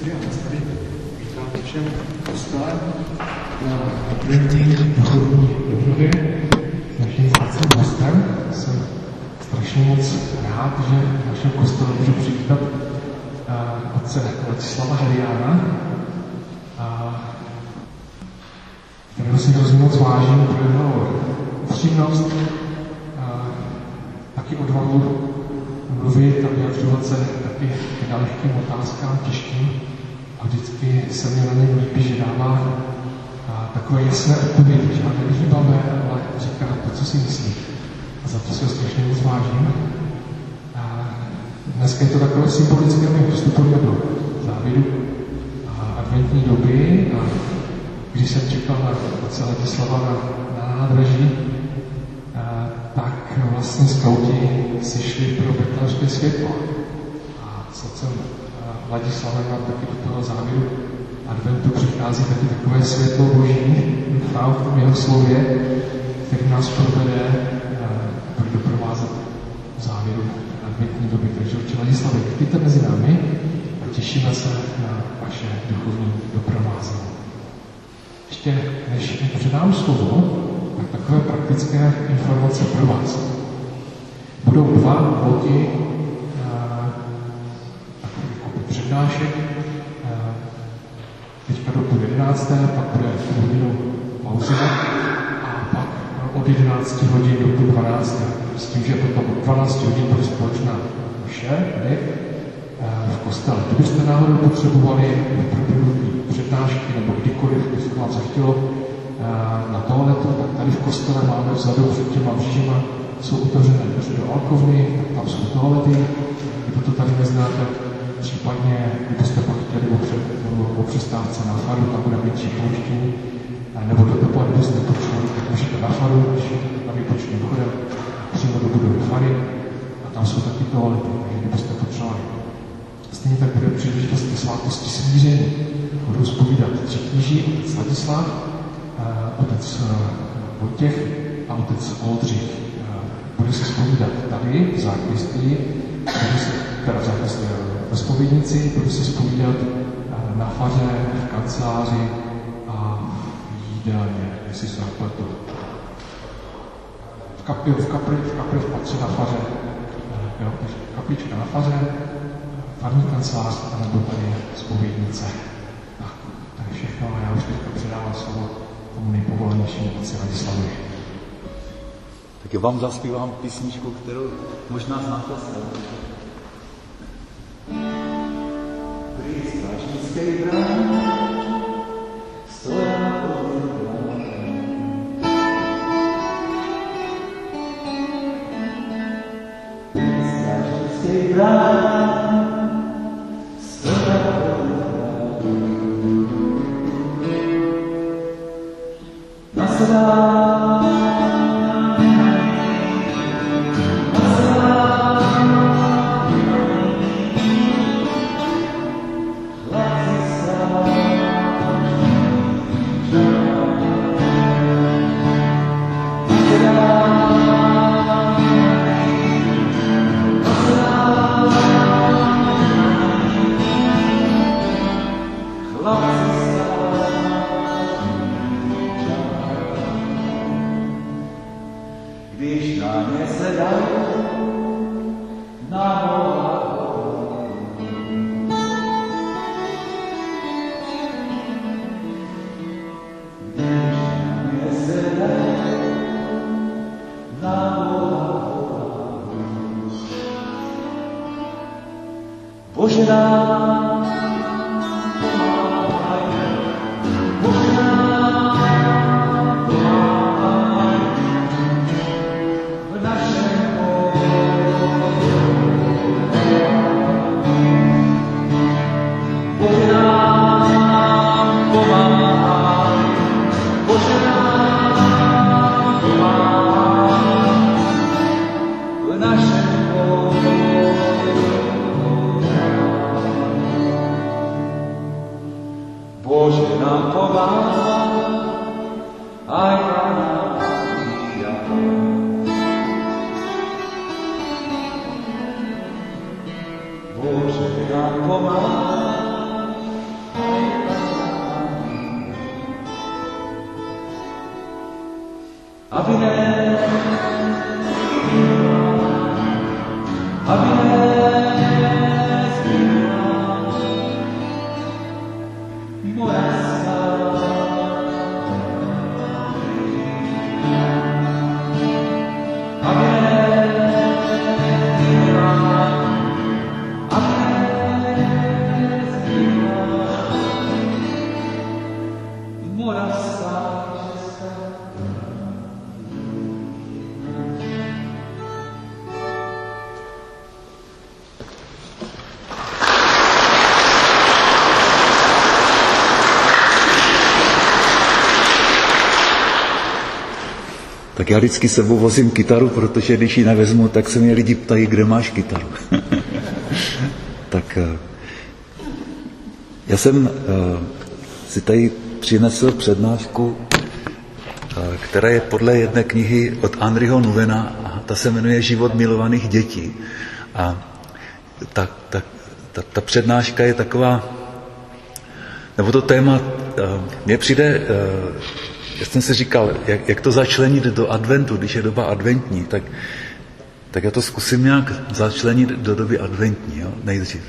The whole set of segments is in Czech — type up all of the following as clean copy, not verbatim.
Já vás tady vítám všem kostelem na adventní duchovní obnově s naším vzácným hostem. Jsem strašně moc rád, že v našem kostele můžu přivítat otce Ladislava Heriána, kterého si hrozně moc vážím pro jeho upřímnost, taky odvahu mluvit a vyjadřovat se taky k nelehkým otázkám, těžkým. A vždycky se mi na něm líbí, že dává takové jasné odpovědi, že ho nevyhýbáme, ale říká to, co si myslí. A za to si ho strašně moc vážím. Dneska je to takové symbolické, my vstupujeme do závěru adventní doby. A když jsem čekal na otce Ladislava na nádraží, tak vlastně skauti si šli pro betlehemské světlo. A s otcem Ladislavem nám taky do toho závěru adventu přichází taky takové světlo boží, doufám v tom jeho slově, který nás provede a bude doprovázet v závěru adventní doby. Takže otče Ladislave, vítejte mezi námi a těšíme se na vaše duchovní doprovázení. Ještě než předám slovo, tak takové praktické informace pro vás. Budou dva bloky přednášek, teďka do půl 11, pak bude hodinu pauza a pak od 11 hodin do půl 12, s tím, že potom od 12 hodin bude společná mše tady v kostele. Kdybyste náhodou potřebovali průběhu přednášky nebo kdykoliv, když se vám zachtělo na toaletu, tak tady v kostele máme vzadu před těma mřížema jsou otevřené dveře do alkovny, tak tam jsou toalety. Kdo to tady neznáte, případně, kdybyste pak chtěli o přestávce na faru, tam bude větší pouštění, nebo do toho, kdybyste potřebovali, tak můžete na faru, když na výpočtním chodem, přímo do budovy fary, a tam jsou taky toalety, takže kdybyste potřebovali. Stejně tak bude příležitost ke svátosti smíření. Budou zpovídat tři kníži, otec Ladislav, otec Vojtěch a otec Oldřich. Bude se zpovídat tady v zákristii, ve zpovědnici, bude se zpovídat na faře, v kanceláři a v jídelně, jestli se nepletu. V kapli patří na faře, kaplička na faře, farní kancelář a nebo tady je zpovědnice. Tak, to je všechno a já už teďka předávám slovo tomu nejpovolanějšímu otci Ladislavovi. Tak já vám zaspívám písničku, kterou možná znáte se. Pri strážnickej bráně stoja podľa pri strážnickej bráně stoja podľa nasedá Bože nám pomáhaj, Tak já vždycky sebou vozím kytaru, protože když ji nevezmu, tak se mě lidi ptají, kde máš kytaru. Tak já jsem si tady přinesl přednášku, která je podle jedné knihy od Henryho Nouwena a ta se jmenuje Život milovaných dětí. A ta přednáška je taková, nebo to téma, mně přijde, já jsem si říkal, jak to začlenit do adventu, když je doba adventní, tak já to zkusím nějak začlenit do doby adventní, jo, nejdřív.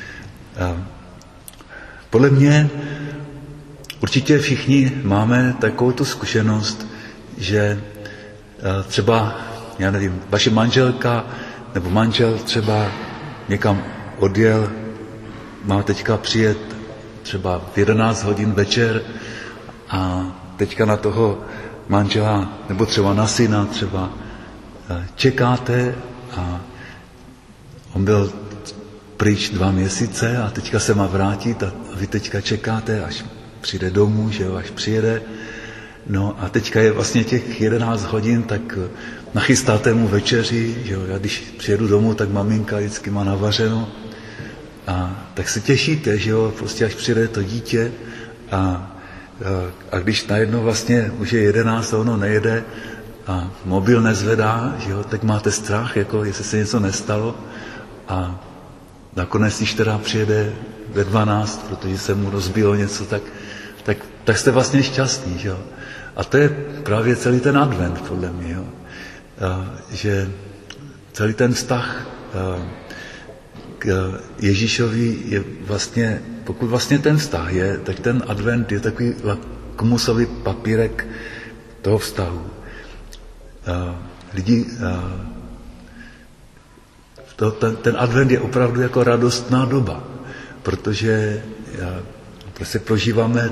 Podle mě určitě všichni máme takovou tu zkušenost, že třeba, já nevím, vaše manželka nebo manžel třeba někam odjel, má teďka přijet třeba v 11 hodin večer a teďka na toho manžela nebo třeba na syna třeba čekáte a on byl pryč 2 měsíce a teďka se má vrátit a vy teďka čekáte, až přijde domů, že jo, až přijede. No a teďka je vlastně těch 11 hodin, tak nachystáte mu večeři, že jo, já když přijedu domů, tak maminka vždycky má navařeno a tak se těšíte, že jo, prostě až přijede to dítě a když najednou vlastně už je 11 a ono nejede a mobil nezvedá, že jo, tak máte strach, jako jestli se něco nestalo a nakonec, když teda přijede ve 12, protože se mu rozbilo něco, tak jste vlastně šťastní, že jo. A to je právě celý ten advent, podle mě, jo. Že celý ten vztah k Ježíšovi je vlastně, pokud vlastně ten vztah je, tak ten advent je takový lakmusový papírek toho vztahu. Ten advent je opravdu jako radostná doba, protože prostě prožíváme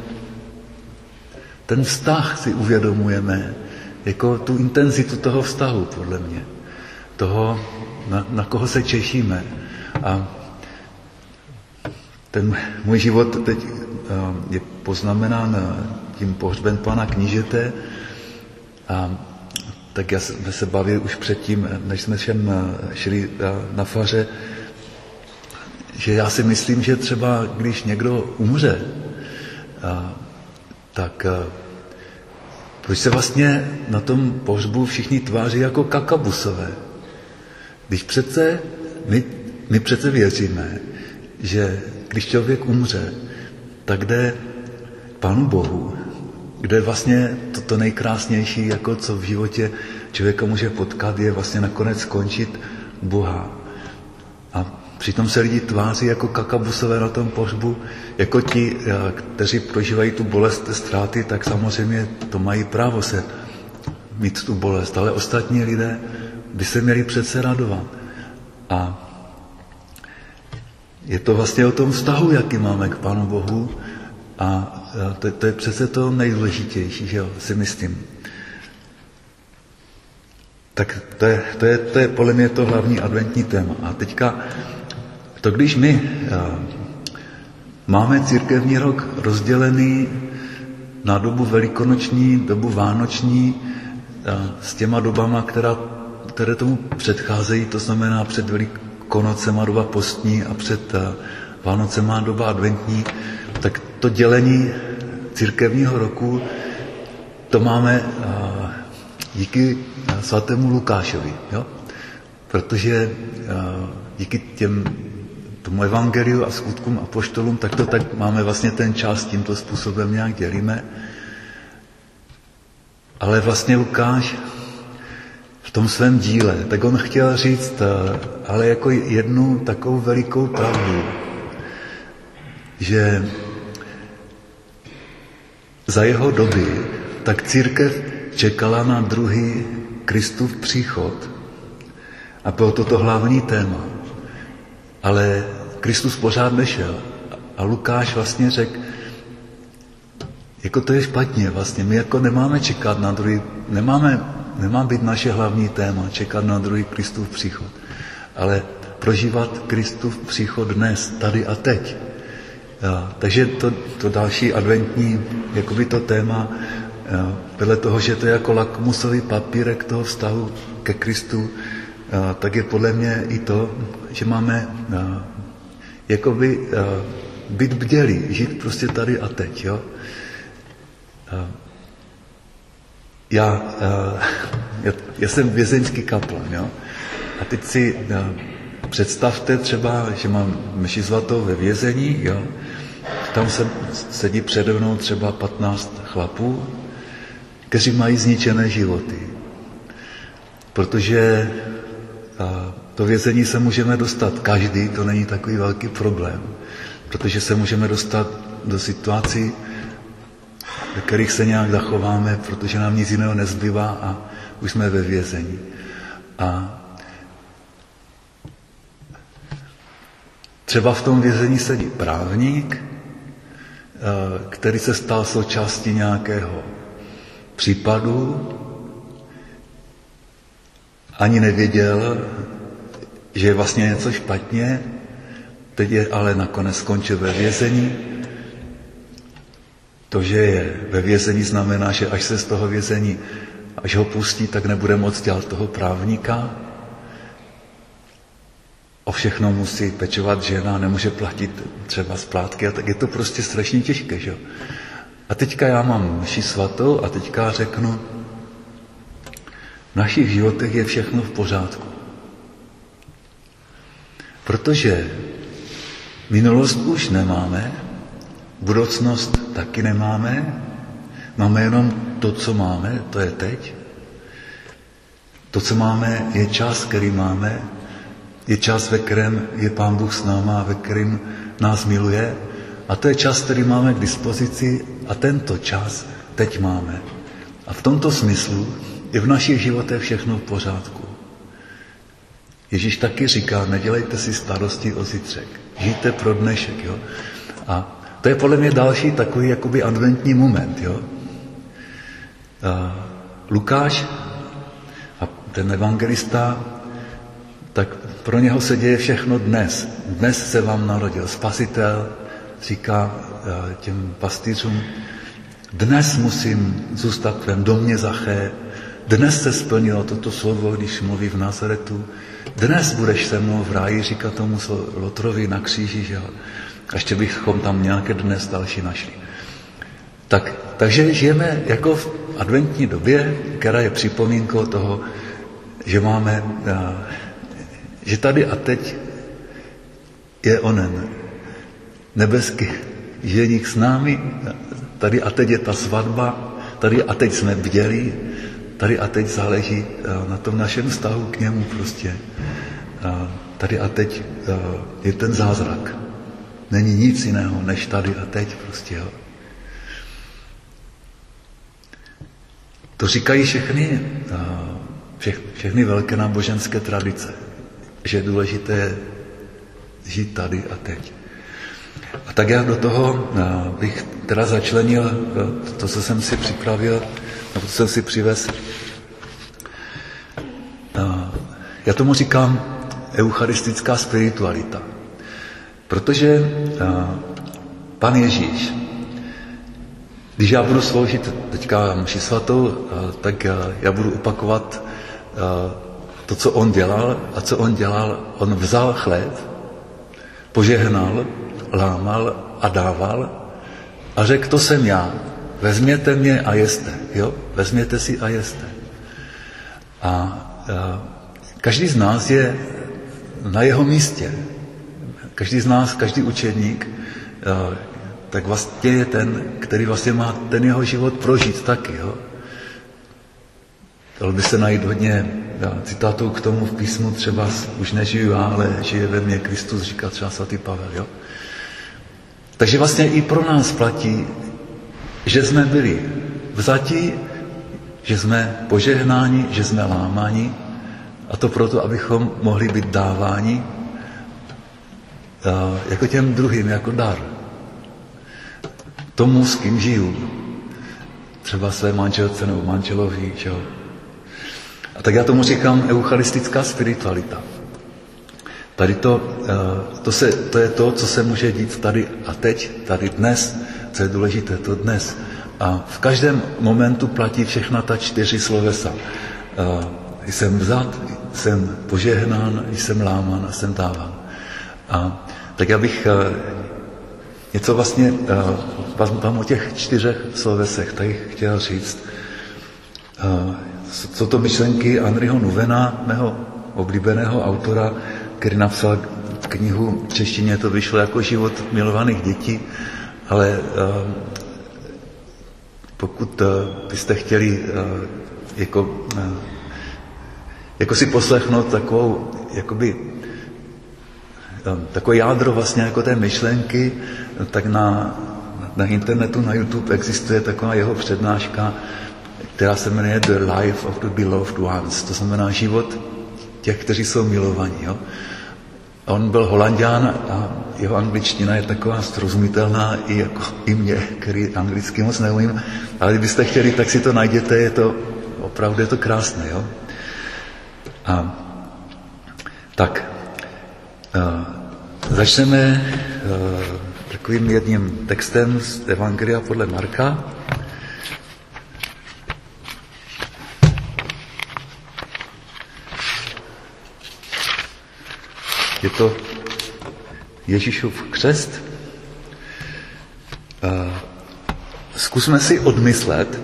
ten vztah, si uvědomujeme, jako tu intenzitu toho vztahu, podle mě. Toho, na koho se těšíme. A ten můj život teď je poznamenán tím pohřbem pana knížete a tak já jsme se bavili už předtím, než jsme všem šli na faře, že já si myslím, že třeba když někdo umře, tak proč se vlastně na tom pohřbu všichni tváří jako kakabusové? Když přece, my přece věříme, že když člověk umře, tak jde Pánu Bohu, kde vlastně to nejkrásnější, jako co v životě člověka může potkat, je vlastně nakonec skončit Boha. A přitom se lidi tváří jako kakabusové na tom pohřbu, jako ti, kteří prožívají tu bolest ztráty, tak samozřejmě to mají právo se mít tu bolest, ale ostatní lidé by se měli přece radovat. A je to vlastně o tom vztahu, jaký máme k Pánu Bohu a to je přece to nejdůležitější, že jo, si myslím. Tak to je podle mě to hlavní adventní téma. A teďka, to když my máme církevní rok rozdělený na dobu velikonoční, dobu vánoční, s těma dobama, které tomu předcházejí, to znamená před Velikonocema doba postní a před Vánocema doba adventní, tak to dělení církevního roku, to máme díky svatému Lukášovi, jo? Protože díky tomu evangeliu a skutkům apoštolům, tak máme vlastně ten čas tímto způsobem nějak dělíme. Ale vlastně Lukáš v tom svém díle, tak on chtěl říct, ale jako jednu takovou velikou pravdu, že za jeho doby tak církev čekala na druhý Kristův příchod a bylo to hlavní téma. Ale Kristus pořád nešel a Lukáš vlastně řekl, jako to je špatně vlastně, my jako nemáme čekat na druhý, nemá být naše hlavní téma, čekat na druhý Kristův příchod, ale prožívat Kristův příchod dnes, tady a teď. Takže to další adventní, jakoby to téma vedle toho, že to je jako lakmusový papírek toho vztahu ke Kristu, tak je podle mě i to, že máme jakoby být bdělí, žít prostě tady a teď. Jo? Já jsem vězeňský kaplan, jo? A teď si představte třeba, že mám mši svatou ve vězení, jo? Tam sedí přede mnou třeba 15 chlapů, kteří mají zničené životy. Protože to vězení se můžeme dostat každý, to není takový velký problém. Protože se můžeme dostat do situací, ve kterých se nějak zachováme, protože nám nic jiného nezbývá a už jsme ve vězení. A třeba v tom vězení sedí právník, který se stal součástí nějakého případu, ani nevěděl, že je vlastně něco špatně, teď je ale nakonec skončil ve vězení. To, že je ve vězení, znamená, že až se z toho vězení, až ho pustí, tak nebude moct dělat toho právníka. O všechno musí pečovat žena, nemůže platit třeba splátky a tak je to prostě strašně těžké, že? A teďka já mám mši svatou a teďka řeknu, v našich životech je všechno v pořádku. Protože minulost už nemáme, budoucnost taky nemáme, máme jenom to, co máme, to je teď. To, co máme, je čas, který máme, je čas, ve kterém je Pán Bůh s náma, ve kterém nás miluje. A to je čas, který máme k dispozici a tento čas teď máme. A v tomto smyslu je v našich životech všechno v pořádku. Ježíš taky říká, nedělejte si starosti o zítřek. Žijte pro dnešek. Jo? A to je podle mě další takový jakoby adventní moment. Jo? Lukáš a ten evangelista, tak pro něho se děje všechno dnes. Dnes se vám narodil Spasitel, říká těm pastýřům, dnes musím zůstat v tvém domě, Zaché, dnes se splnilo toto slovo, když mluví v Nazaretu, dnes budeš se mnou v ráji, říká tomu Lotrovi na kříži, že? A ještě bychom tam nějaké dnes další našli. Takže žijeme jako v adventní době, která je připomínkou toho, že máme, že tady a teď je onen nebeský ženík s námi, tady a teď je ta svatba, tady a teď jsme bdělí, tady a teď záleží na tom našem vztahu k němu prostě. Tady a teď je ten zázrak. Není nic jiného, než tady a teď prostě. Jo. To říkají všechny velké náboženské tradice, že je důležité žít tady a teď. A tak já do toho bych teda začlenil to, co jsem si připravil, nebo co jsem si přivez. Já tomu říkám eucharistická spiritualita. Protože Pan Ježíš, když já budu sloužit teďka mši svatou, tak já budu opakovat to, co on dělal. A co on dělal? On vzal chléb, požehnal, lámal a dával a řekl, to jsem já. Vezměte mě a jeste. Jo? Vezměte si a jeste. A každý z nás je na jeho místě. Každý z nás, každý učedník, tak vlastně je ten, který vlastně má ten jeho život prožít taky. Jo? Dalo by se najít hodně citátů k tomu v písmu, třeba už nežiju já, ale žije ve mně Kristus, říká třeba svatý Pavel. Jo? Takže vlastně i pro nás platí, že jsme byli vzati, že jsme požehnáni, že jsme lámáni, a to proto, abychom mohli být dáváni jako těm druhým, jako dar. Tomu, s kým žiju. Třeba své manželce nebo manželovi. Že? A tak já tomu říkám eucharistická spiritualita. Tady to je to, co se může dít tady a teď, tady dnes, co je důležité, to dnes. A v každém momentu platí všechna ta 4 slovesa. Jsem vzat, jsem požehnán, jsem lámán a jsem dáván. A tak já bych něco vlastně vám o těch 4 slovesech tady chtěl říct. Jsou to myšlenky Henryho Nouwena, mého oblíbeného autora, který napsal knihu, v češtině to vyšlo jako Život milovaných dětí, ale pokud byste chtěli jako si poslechnout takové jádro vlastně jako té myšlenky, tak na internetu, na YouTube existuje taková jeho přednáška, která se jmenuje The Life of the Beloved Ones, to znamená život těch, kteří jsou milovaní. Jo? On byl Holanďan a jeho angličtina je taková srozumitelná i mě, který anglicky moc neumím, ale kdybyste chtěli, tak si to najděte, opravdu je to krásné. Jo? Začneme takovým jedním textem z Evangelia podle Marka. Je to Ježíšův křest. Zkusme si odmyslet,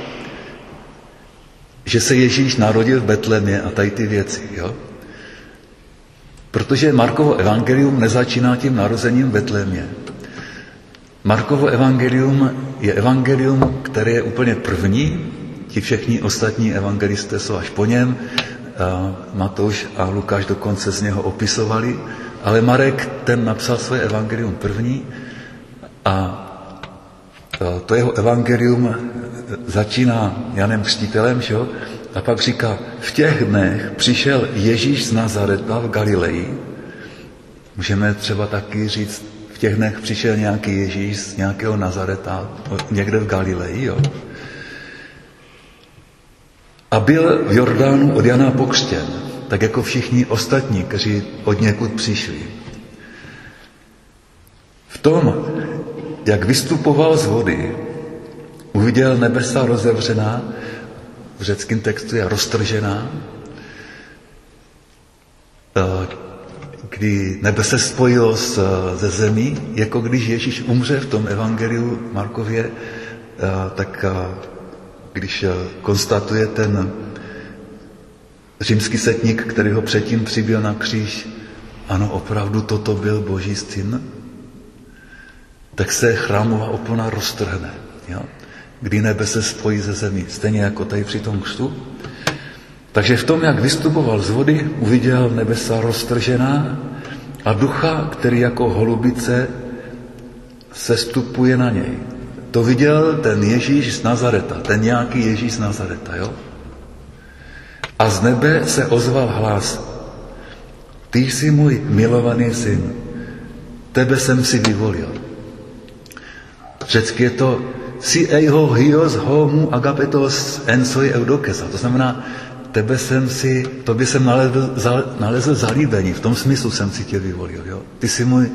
že se Ježíš narodil v Betlémě a tady ty věci. Jo? Protože Markovo evangelium nezačíná tím narozením v Betlémě. Markovo evangelium je evangelium, které je úplně první. Ti všichni ostatní evangelisté jsou až po něm. Matouš a Lukáš dokonce z něho opisovali, ale Marek ten napsal svoje evangelium první a to jeho evangelium začíná Janem Křtitelem, že? A pak říká, v těch dnech přišel Ježíš z Nazareta v Galileji. Můžeme třeba taky říct, v těch dnech přišel nějaký Ježíš z nějakého Nazareta někde v Galileji. Jo? A byl v Jordánu od Jana pokřtěn, tak jako všichni ostatní, kteří od někud přišli. V tom, jak vystupoval z vody, uviděl nebesa rozevřená, v řeckém textu je roztržená, kdy nebe se spojilo ze zemí, jako když Ježíš umře v tom evangeliu Markově, tak když konstatuje ten římský setník, který ho předtím přibyl na kříž, ano, opravdu toto byl Boží syn, tak se chrámová opona roztrhne, jo? Kdy nebe se spojí ze zemí, stejně jako tady při tom křtu. Takže v tom, jak vystupoval z vody, uviděl nebesa roztržená a ducha, který jako holubice sestupuje na něj. To viděl ten Ježíš z Nazareta, ten nějaký Ježíš z Nazareta, jo? A z nebe se ozval hlas. Ty jsi můj milovaný syn, tebe jsem si vyvolil. Řecky je to si eiho hios homu agapetos ensoi eudokesa. To znamená, tobě jsem nalezl zalíbení, v tom smyslu jsem si tě vyvolil. Jo? Ty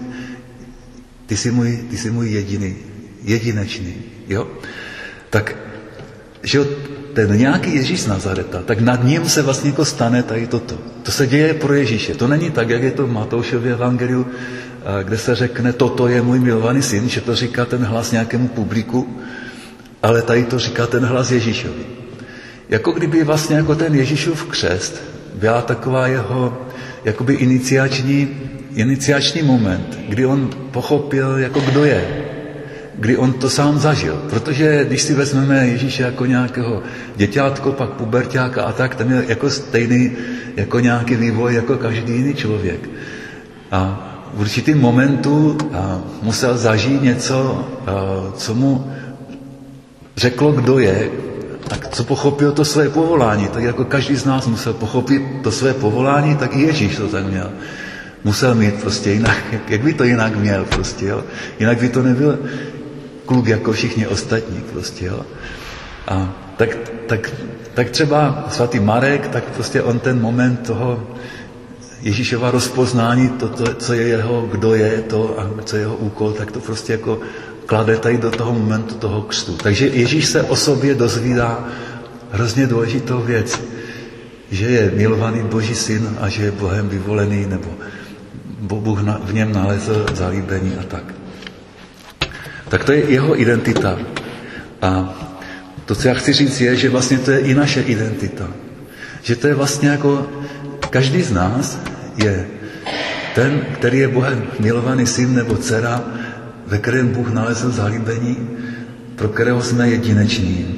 jsi můj jedinečný. Jo? Tak, že ten nějaký Ježíš z Nazareta, tak nad ním se vlastně jako stane tady toto. To se děje pro Ježíše. To není tak, jak je to v Matoušově evangeliu, kde se řekne, toto je můj milovaný syn, že to říká ten hlas nějakému publiku, ale tady to říká ten hlas Ježíšovi. Jako kdyby vlastně jako ten Ježíšův křest byla taková jeho jakoby iniciační moment, kdy on pochopil, jako kdo je, kdy on to sám zažil. Protože když si vezmeme Ježíše jako nějakého děťátko, pak puberťáka a tak, ten je jako stejný, jako nějaký vývoj, jako každý jiný člověk. A v určitým momentu musel zažít něco, co mu řeklo, kdo je, a co pochopil to své povolání. Tak jako každý z nás musel pochopit to své povolání, tak i Ježíš to tak měl. Musel mít prostě jinak, jak by to jinak měl prostě, jo. Jinak by to nebyl kluk jako všichni ostatní prostě, jo. A tak třeba svatý Marek, tak prostě on ten moment toho, Ježíšova rozpoznání, to, co je jeho, kdo je to a co je jeho úkol, tak to prostě jako klade tady do toho momentu toho křtu. Takže Ježíš se o sobě dozvídá hrozně důležitou věc, že je milovaný Boží syn a že je Bohem vyvolený, nebo Bůh v něm nalezl zalíbení a tak. Tak to je jeho identita. A to, co já chci říct, je, že vlastně to je i naše identita. Že to je vlastně jako každý z nás je ten, který je Bohem milovaný syn nebo dcera, ve kterém Bůh nalezl zalíbení, pro kterého jsme jedineční.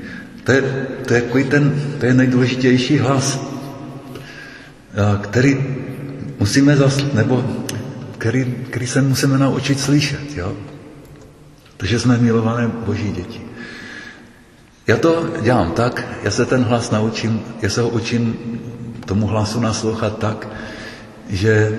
To je nejdůležitější hlas, který musíme který se musíme naučit slyšet, jo? Takže jsme milované Boží děti. Já to dělám tak, já se ho učím tomu hlasu naslouchat tak, že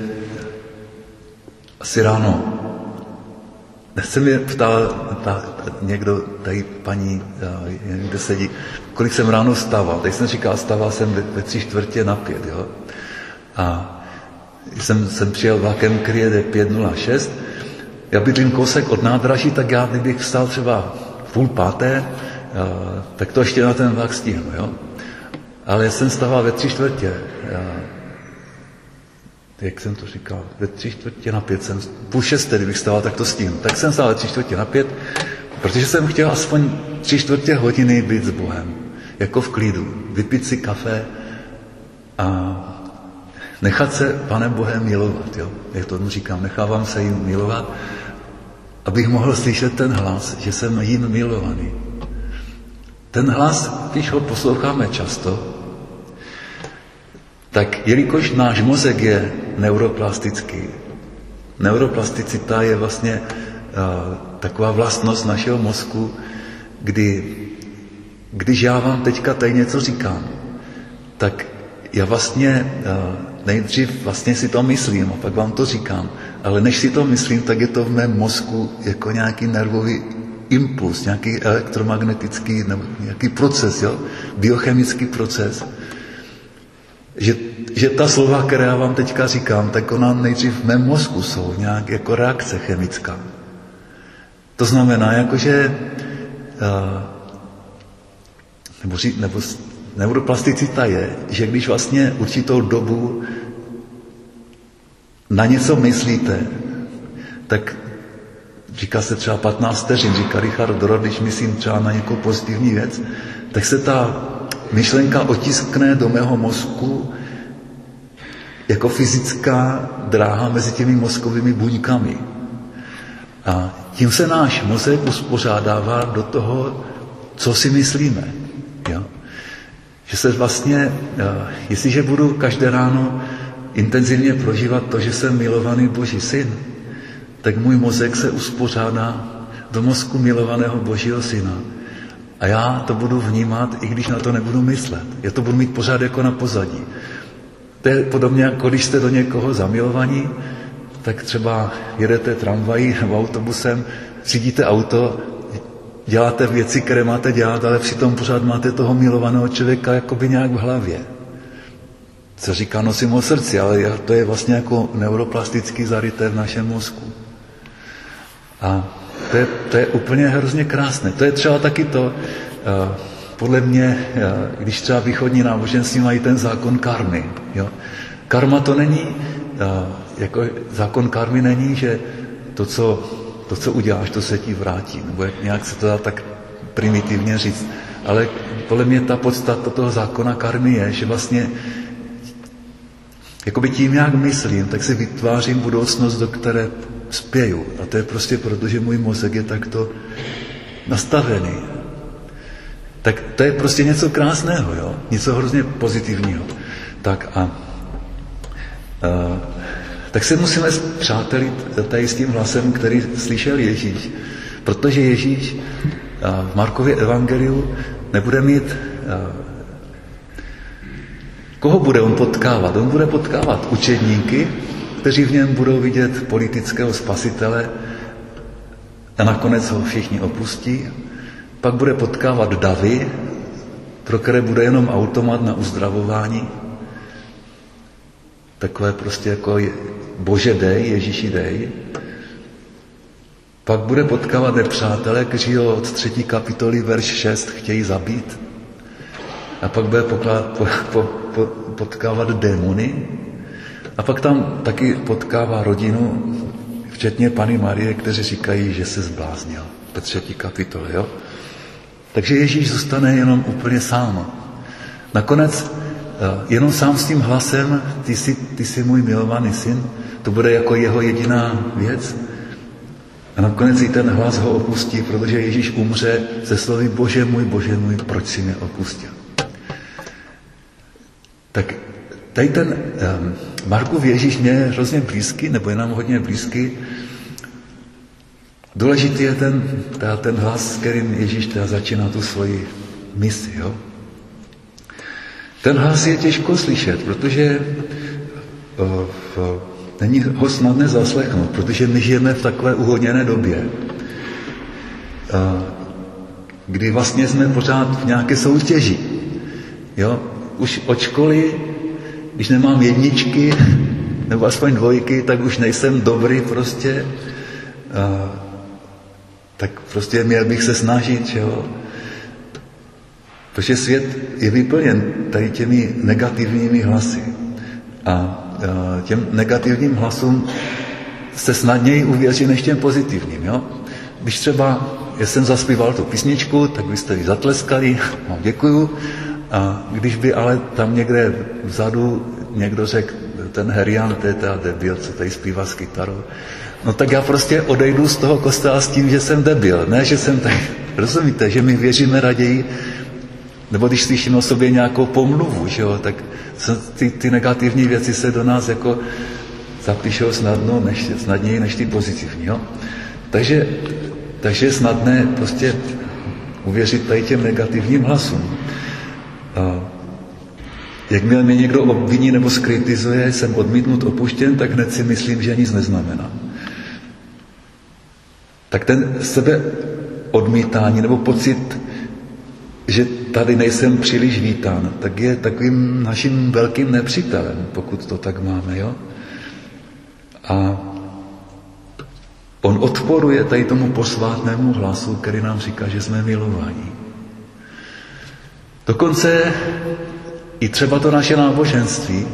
si ráno nechce mě ptát někdo, tady paní, kde sedí, kolik jsem ráno vstával. Teď jsem říkal, vstával jsem ve 3/4 na 5, jo. A jsem přijel vlakem, který jede 5:06. Já bydlím kousek od nádraží, tak já, kdybych vstal třeba 4:30, tak to ještě na ten vlak stihnu, jo. Ale já jsem vstával ve 3/4. Jak jsem to říkal, ve 3/4 na 5 jsem, 5:30, kdybych stával, tak to stihnu. Tak jsem stál ve 3/4 na 5, protože jsem chtěl aspoň 3/4 hodiny být s Bohem. Jako v klidu. Vypít si kafe a nechat se Panem Bohem milovat. Jo? Jak to říkám, nechávám se jim milovat, abych mohl slyšet ten hlas, že jsem jim milovaný. Ten hlas, když ho posloucháme často, tak jelikož náš mozek je neuroplastický, neuroplasticita je vlastně taková vlastnost našeho mozku, když já vám teďka tady něco říkám, tak já vlastně nejdřív vlastně si to myslím a pak vám to říkám, ale než si to myslím, tak je to v mém mozku jako nějaký nervový impuls, nějaký elektromagnetický nebo nějaký proces, jo? Biochemický proces. Že ta slova, které já vám teďka říkám, tak ona nejdřív v mém mozku jsou nějak jako reakce chemická. To znamená, jakože nebo neuroplasticita je, že když vlastně určitou dobu na něco myslíte, tak říká se třeba 15 vteřin, říká Richard Dorer, když myslím třeba na nějakou pozitivní věc, tak se ta myšlenka otiskne do mého mozku jako fyzická dráha mezi těmi mozkovými buňkami. A tím se náš mozek uspořádává do toho, co si myslíme. Jo? Že se vlastně, jestliže budu každé ráno intenzivně prožívat to, že jsem milovaný Boží syn, tak můj mozek se uspořádá do mozku milovaného Božího syna. A já to budu vnímat, i když na to nebudu myslet. Já to budu mít pořád jako na pozadí. To je podobně, jako když jste do někoho zamilovaní, tak třeba jedete tramvají nebo autobusem, řídíte auto, děláte věci, které máte dělat, ale přitom pořád máte toho milovaného člověka jakoby nějak v hlavě. Co říká, nosím ho srdci, ale to je vlastně jako neuroplasticky zaryté v našem mozku. A to je úplně hrozně krásné. To je třeba taky to, podle mě, když třeba východní náboženství mají ten zákon karmy. Jo? Karma to není, jako zákon karmy není, že to, co uděláš, to se ti vrátí. Nebo nějak se to dá tak primitivně říct. Ale podle mě ta podstata toho zákona karmy je, že vlastně jakoby tím, jak myslím, tak si vytvářím budoucnost, do které spěju. A to je prostě proto, že můj mozek je takto nastavený. Tak to je prostě něco krásného, jo? Něco hrozně pozitivního. Tak se musíme přátelit tady s tím hlasem, který slyšel Ježíš. Protože Ježíš v Markově evangeliu nebude mít... Koho bude on potkávat? On bude potkávat učedníky, kteří v něm budou vidět politického spasitele a nakonec ho všichni opustí. Pak bude potkávat davy, pro které bude jenom automat na uzdravování. takové prostě jako Bože dej, Ježíši dej. Pak bude potkávat nepřátelé, kteří ho od 3. kapitoly verš 6 chtějí zabít. A pak bude potkávat démony. A pak tam taky potkává rodinu, včetně Panny Marie, kteří říkají, že se zbláznil ve 3. kapitole. Jo? Takže Ježíš zůstane jenom úplně sám. Nakonec jenom sám s tím hlasem, ty jsi můj milovaný syn, to bude jako jeho jediná věc. A nakonec i ten hlas ho opustí, protože Ježíš umře se slovy Bože můj, proč jsi mě opustil. Tak tady ten Markův Ježíš mě je hrozně blízký, nebo je nám hodně blízký. Důležitý je ten hlas, s kterým Ježíš teda začíná tu svoji misi. Jo? Ten hlas je těžko slyšet, protože není ho snadné zaslechnout, protože my žijeme v takové uhodněné době, kdy vlastně jsme pořád v nějaké soutěži. Jo? Už od školy, když nemám 1 nebo aspoň 2, tak už nejsem dobrý prostě. Tak prostě měl bych se snažit, jo. Protože svět je vyplněn tady těmi negativními hlasy. A těm negativním hlasům se snadněji uvěří než těm pozitivním, jo. Když třeba já jsem zaspíval tu písničku, tak byste ji zatleskali, no, děkuju. A když by ale tam někde vzadu někdo řekl, ten Herian, to je teda debil, co tady zpívá s kytarou, no tak já prostě odejdu z toho kostela s tím, že jsem debil, ne, že jsem tady, rozumíte, že my věříme raději, nebo když slyšíme o sobě nějakou pomluvu, že jo, tak ty negativní věci se do nás jako zapíšou snadněji než ty pozitivní, jo. Takže je snadné prostě uvěřit tady těm negativním hlasům. Jakmile mě někdo obviní nebo skritizuje, jsem odmítnut, opuštěn, tak hned si myslím, že nic neznamená. Tak ten sebeodmítání nebo pocit, že tady nejsem příliš vítán, tak je takovým naším velkým nepřítelem, pokud to tak máme, jo? A on odporuje tady tomu posvátnému hlasu, který nám říká, že jsme milovaní. Dokonce i třeba to naše náboženství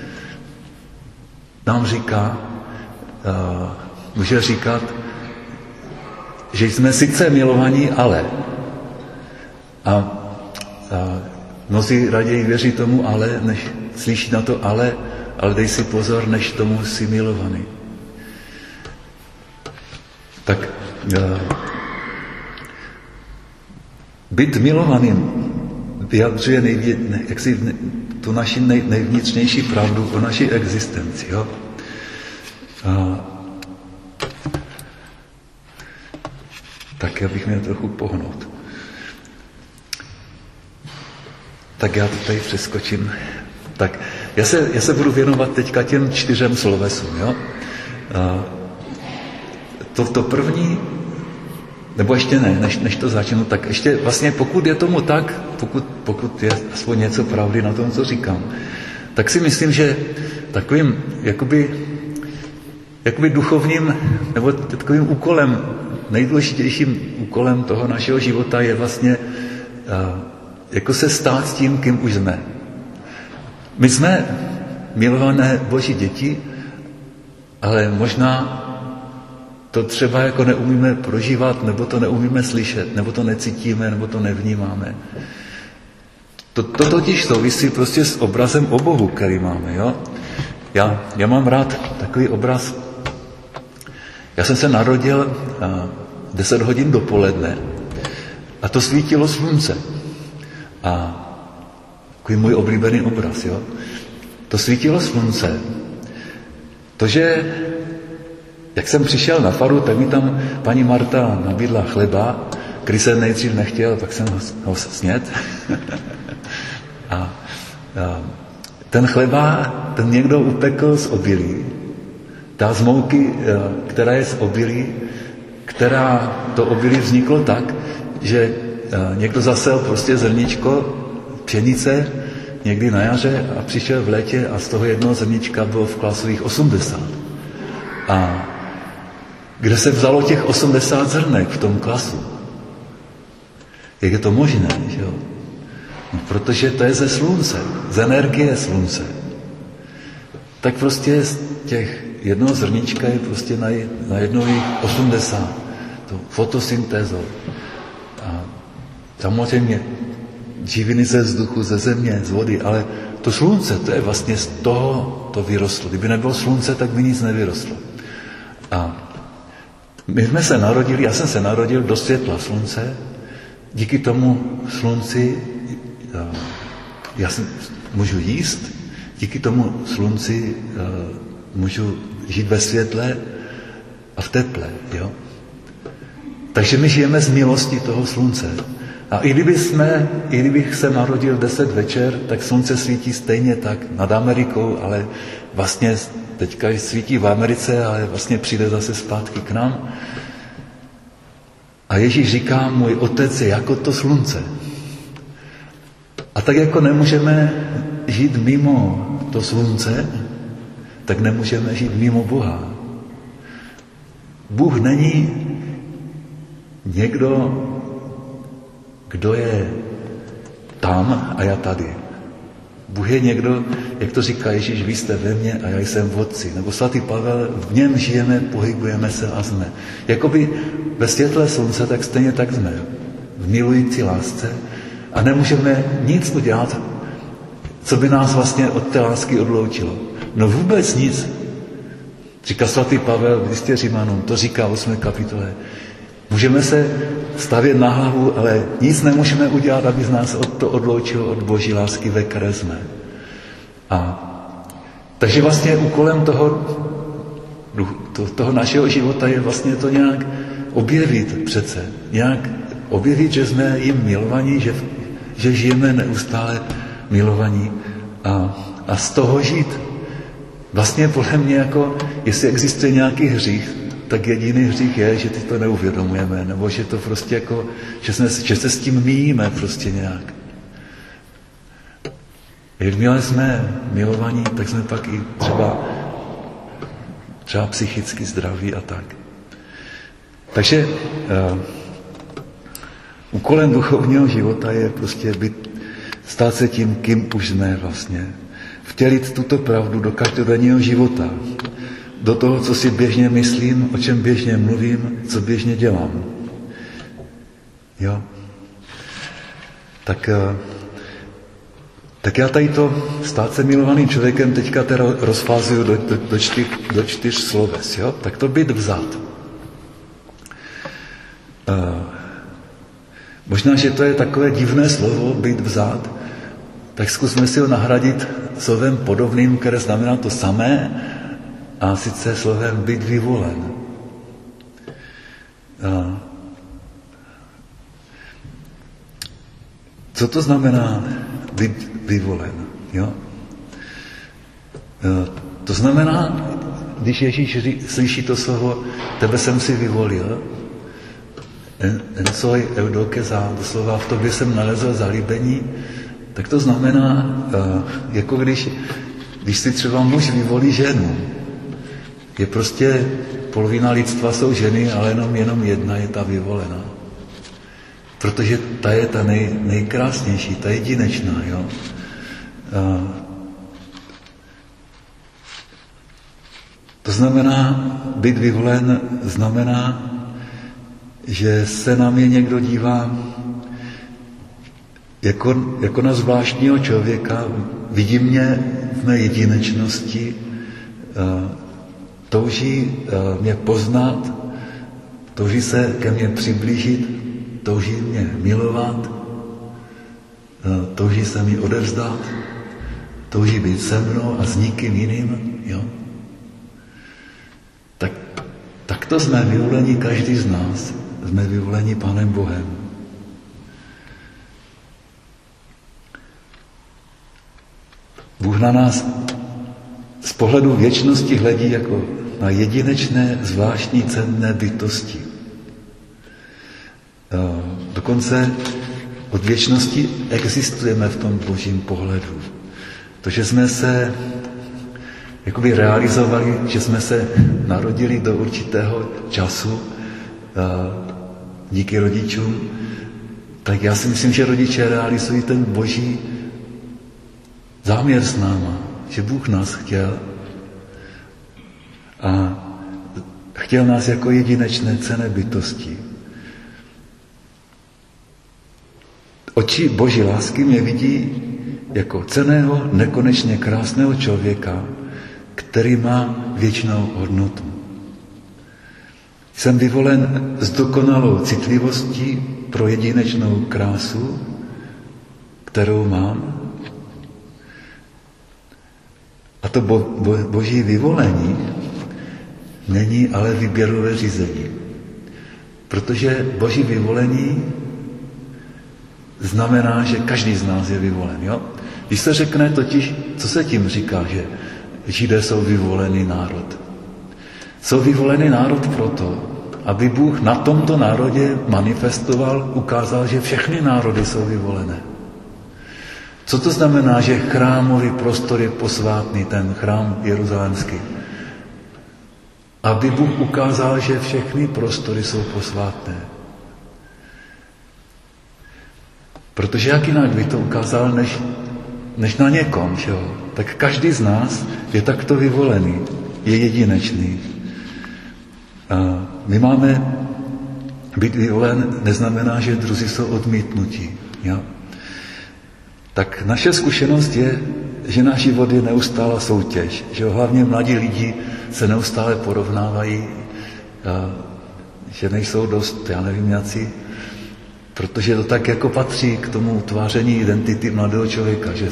nám říká, může říkat, že jsme sice milovaní, ale. A mnozí raději věří tomu ale, než slyší na to ale dej si pozor, než tomu jsi milovaný. Tak být milovaným vyjadřuje tu naši nejvnitřnější pravdu o naší existenci. Jo? Tak já bych měl trochu pohnout. Tak já to tady přeskočím. Tak já se budu věnovat teďka těm 4 slovesům. Jo? To první, nebo ještě ne, než to začnu, tak ještě vlastně pokud je tomu tak, pokud je aspoň něco pravdy na tom, co říkám, tak si myslím, že takovým jakoby duchovním, nebo takovým úkolem, nejdůležitějším úkolem toho našeho života je vlastně jako se stát s tím, kým už jsme. My jsme milované Boží děti, ale možná to třeba jako neumíme prožívat, nebo to neumíme slyšet, nebo to necítíme, nebo to nevnímáme. To totiž souvisí prostě s obrazem o Bohu, který máme. Jo? Já mám rád takový obraz. Já jsem se narodil 10 hodin dopoledne a to svítilo slunce. A takový můj oblíbený obraz. Jo? To svítilo slunce. To, že jak jsem přišel na faru, tak mi tam paní Marta nabídla chleba, který jsem nejdřív nechtěl, tak jsem ho snědl. A ten chleba, ten někdo upekl z obilí. Ta z mouky, která je z obilí, to obilí vzniklo tak, že někdo zasel prostě zrničko pšenice někdy na jaře a přišel v létě a z toho jednoho zrnička bylo v klasových 80. A kde se vzalo těch 80 zrnek v tom klasu? Jak je to možné, že jo? No, protože to je ze slunce, z energie slunce. Tak prostě z těch jednoho zrnička je prostě na jednou jich 80. To fotosyntézou. A samozřejmě živiny ze vzduchu, ze země, z vody, ale to slunce, to je vlastně z toho to vyrostlo. Kdyby nebylo slunce, tak by nic nevyrostlo. A my jsme se narodili, já jsem se narodil do světla slunce, díky tomu slunci já můžu jíst, díky tomu slunci můžu žít ve světle a v teple. Jo? Takže my žijeme z milosti toho slunce. A i kdybych se narodil 10 večer, tak slunce svítí stejně tak nad Amerikou, ale vlastně teďka svítí v Americe, ale vlastně přijde zase zpátky k nám. A Ježíš říká, můj otec je jako to slunce. A tak jako nemůžeme žít mimo to slunce, tak nemůžeme žít mimo Boha. Bůh není někdo, kdo je tam a já tady. Bůh je někdo, jak to říká Ježíš, vy jste ve mně a já jsem v Otci. Nebo svatý Pavel, v něm žijeme, pohybujeme se a jsme. Jakoby ve světle slunce, tak stejně tak jsme. V milující lásce a nemůžeme nic udělat, co by nás vlastně od té lásky odloučilo. No vůbec nic. Říká svatý Pavel v listě Římanům, to říká v 8. kapitole. Můžeme se stavět na hlavu, ale nic nemůžeme udělat, aby z nás to odloučilo od Boží lásky, ve které jsme. Takže vlastně úkolem toho našeho života je vlastně to nějak objevit přece. Nějak objevit, že jsme jim milovaní, že žijeme neustále milovaní a z toho žít. Vlastně podle mě, jako, jestli existuje nějaký hřích, tak jediný hřích je, že ty to neuvědomujeme, nebo že to prostě jako, že se s tím míjíme prostě nějak. Jakmile jsme milovaní, tak jsme pak i třeba psychicky zdraví a tak. Takže úkolem duchovního života je prostě stát se tím, kým už jsme vlastně. Vtělit tuto pravdu do každodenního života. Do toho, co si běžně myslím, o čem běžně mluvím, co běžně dělám. Jo? Tak já tady to stát se milovaným člověkem teďka teda rozfázuju do 4 sloves. Jo? Tak to být vzat. Možná, že to je takové divné slovo, být vzat, tak zkusme si ho nahradit slovem podobným, které znamená to samé, a sice slovem být vyvolen. Co to znamená být vyvolen? Jo? To znamená, když Ježíš slyší to slovo, tebe jsem si vyvolil, ensoi eudokeza, doslova v tobě jsem nalezl zalíbení, tak to znamená, jako když si třeba muž vyvolí ženu. Je prostě polovina lidstva jsou ženy, ale jenom jedna je ta vyvolená. Protože ta je ta nejkrásnější, ta jedinečná. Jo? To znamená, být vyvolen znamená, že se na mě někdo dívá jako na zvláštního člověka, vidí mě v mé jedinečnosti, touží mě poznat, touží se ke mně přiblížit, touží mě milovat, touží se mi odevzdat, touží být se mnou a s nikým jiným. Jo? Tak to jsme vyvoleni každý z nás. Jsme vyvoleni Pánem Bohem. Bůh na nás z pohledu věčnosti hledí jako na jedinečné, zvláštní, cenné bytosti. Dokonce od věčnosti existujeme v tom Božím pohledu. To, že jsme se jakoby realizovali, že jsme se narodili do určitého času díky rodičům, tak já si myslím, že rodiče realizují ten boží záměr s náma, že Bůh nás chtěl a chtěl nás jako jedinečné cenné bytosti. Oči boží lásky mě vidí jako cenného, nekonečně krásného člověka, který má věčnou hodnotu. Jsem vyvolen s dokonalou citlivostí pro jedinečnou krásu, kterou mám. A to boží vyvolení není ale výběrové řízení. Protože boží vyvolení znamená, že každý z nás je vyvolen. Jo? Když se řekne totiž, co se tím říká, že Židé jsou vyvolený národ. Jsou vyvolený národ proto, aby Bůh na tomto národě manifestoval, ukázal, že všechny národy jsou vyvolené. Co to znamená, že chrámový prostor je posvátný, ten chrám jeruzalémský? Aby Bůh ukázal, že všechny prostory jsou posvátné. Protože jak jinak by to ukázal, než na někom, že jo? Tak každý z nás je takto vyvolený, je jedinečný. A my máme být vyvolen, neznamená, že druzí jsou odmítnutí. Jo? Tak naše zkušenost je, že náš život je neustála soutěž, že hlavně mladí lidi se neustále porovnávají, že nejsou dost, já nevím, jací, protože to tak jako patří k tomu utváření identity mladého člověka, že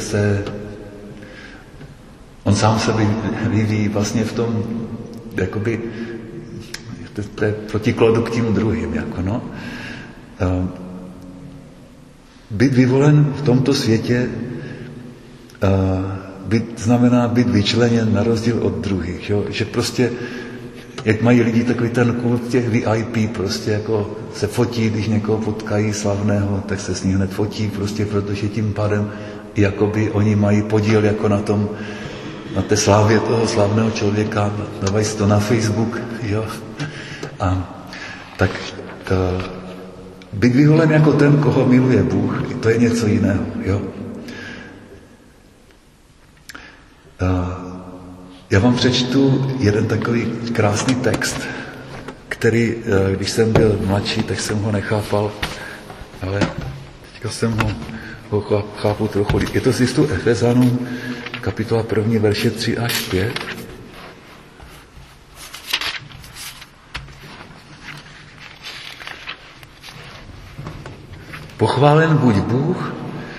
on sám se vyvíjí vlastně v tom, jakoby, to je protikladu k tím druhým, jako no. Být vyvolen v tomto světě znamená být vyčleněn na rozdíl od druhých, že prostě, jak mají lidi takový ten kult těch VIP, prostě jako se fotí, když někoho potkají slavného, tak se s ním hned fotí, prostě protože tím pádem jakoby oni mají podíl jako na té slávě toho slavného člověka, dávají si to na Facebook, jo. A tak být vyvolen jako ten, koho miluje Bůh, to je něco jiného, jo. Já vám přečtu jeden takový krásný text, který, když jsem byl mladší, tak jsem ho nechápal, ale teďka jsem ho chápu trochu. Je to z listu Efezanům, kapitola 1, verše 3 až 5. Pochválen buď Bůh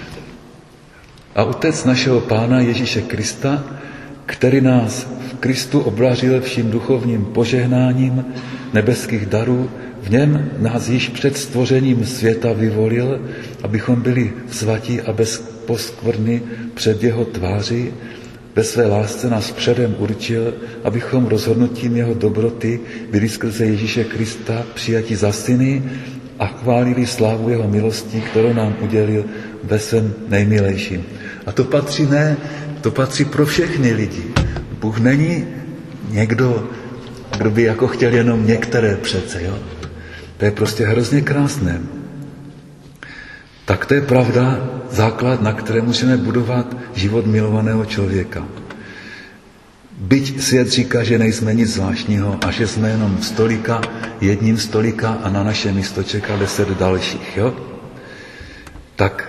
a Otec našeho Pána Ježíše Krista, který nás v Kristu obdařil vším duchovním požehnáním nebeských darů, v něm nás již před stvořením světa vyvolil, abychom byli svatí a bez poskvrny před jeho tváří. Ve své lásce nás předem určil, abychom rozhodnutím jeho dobroty byli skrze Ježíše Krista přijati za syny a chválili slávu jeho milosti, kterou nám udělil ve svém nejmilejším. A to patří pro všechny lidi. Bůh není někdo, kdo by jako chtěl jenom některé přece, jo. To je prostě hrozně krásné. Tak to je pravda, základ, na které musíme budovat život milovaného člověka. Byť svět říká, že nejsme nic zvláštního a že jsme jenom jedním stolika a na naše místo čeká 10 dalších, jo? Tak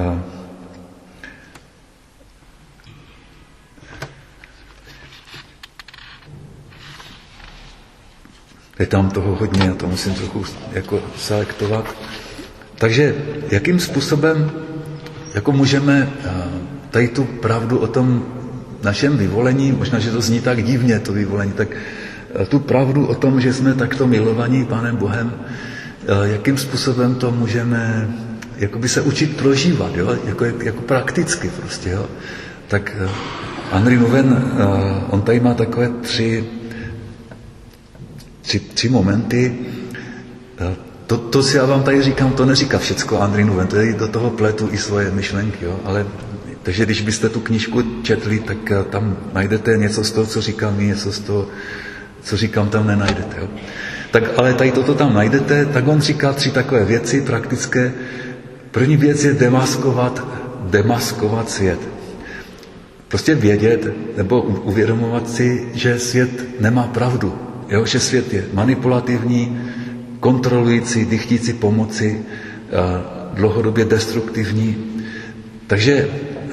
je tam toho hodně, já to musím trochu jako selektovat. Takže jakým způsobem jako můžeme tady tu pravdu o tom našem vyvolení, možná, že to zní tak divně, to vyvolení, tak tu pravdu o tom, že jsme takto milovaní Pánem Bohem, jakým způsobem to můžeme jakoby se učit prožívat, jo? Jako prakticky prostě. Jo? Tak Henri Nouwen, on tady má takové tři momenty. To si já vám tady říkám, to neříká všecko Henri Nouwen, to je do toho pletu i svoje myšlenky, jo? Ale Takže když byste tu knížku četli, tak tam najdete něco z toho, co říkám, něco z toho, co říkám, tam nenajdete. Jo? Tak ale tady toto tam najdete, tak on říká 3 takové věci praktické. První věc je demaskovat svět. Prostě vědět nebo uvědomovat si, že svět nemá pravdu. Jo? Že svět je manipulativní, kontrolující, dychtící pomoci, dlouhodobě destruktivní. Takže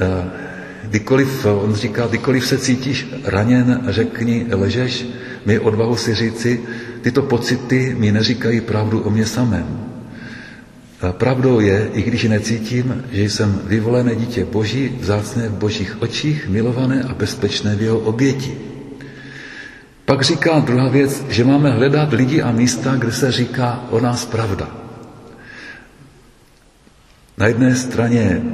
on říká, kdykoliv se cítíš raněn, řekni, ležeš, měj odvahu si říci, tyto pocity mi neříkají pravdu o mě samém. Pravdou je, i když necítím, že jsem vyvolené dítě Boží, vzácné v Božích očích, milované a bezpečné v jeho oběti. Pak říká druhá věc, že máme hledat lidi a místa, kde se říká o nás pravda. Na jedné straně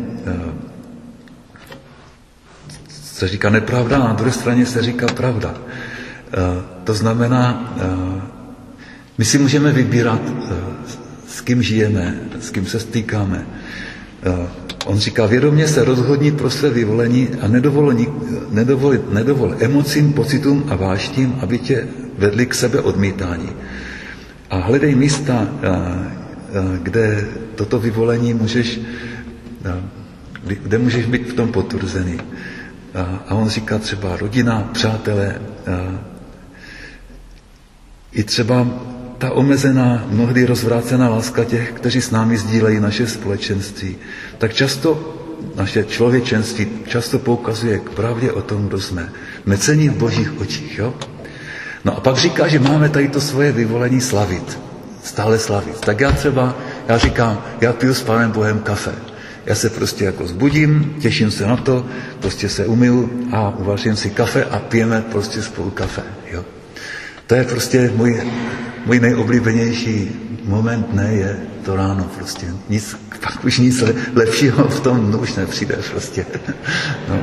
se říká nepravda, na druhé straně se říká pravda. To znamená, my si můžeme vybírat, s kým žijeme, s kým se stýkáme. On říká, vědomě se rozhodni pro své vyvolení a nedovol emocím, pocitům a vášním, aby tě vedli k sebeodmítání. A hledej místa, kde toto vyvolení kde můžeš být v tom potvrzený. A on říká třeba rodina, přátelé, i třeba ta omezená, mnohdy rozvrácená láska těch, kteří s námi sdílejí naše společenství, tak často naše člověčenství často poukazuje k pravdě o tom, kdo jsme. Necení v Božích očích. Jo? No a pak říká, že máme tady to svoje vyvolení slavit. Stále slavit. Tak já říkám, já piju s Pánem Bohem kafe. Já se prostě jako zbudím, těším se na to, prostě se umyju a uvařím si kafe a pijeme prostě spolu kafe. Jo? To je prostě můj nejoblíbenější moment, je to ráno prostě. Pak už nic lepšího v tom už nepřijde prostě. No.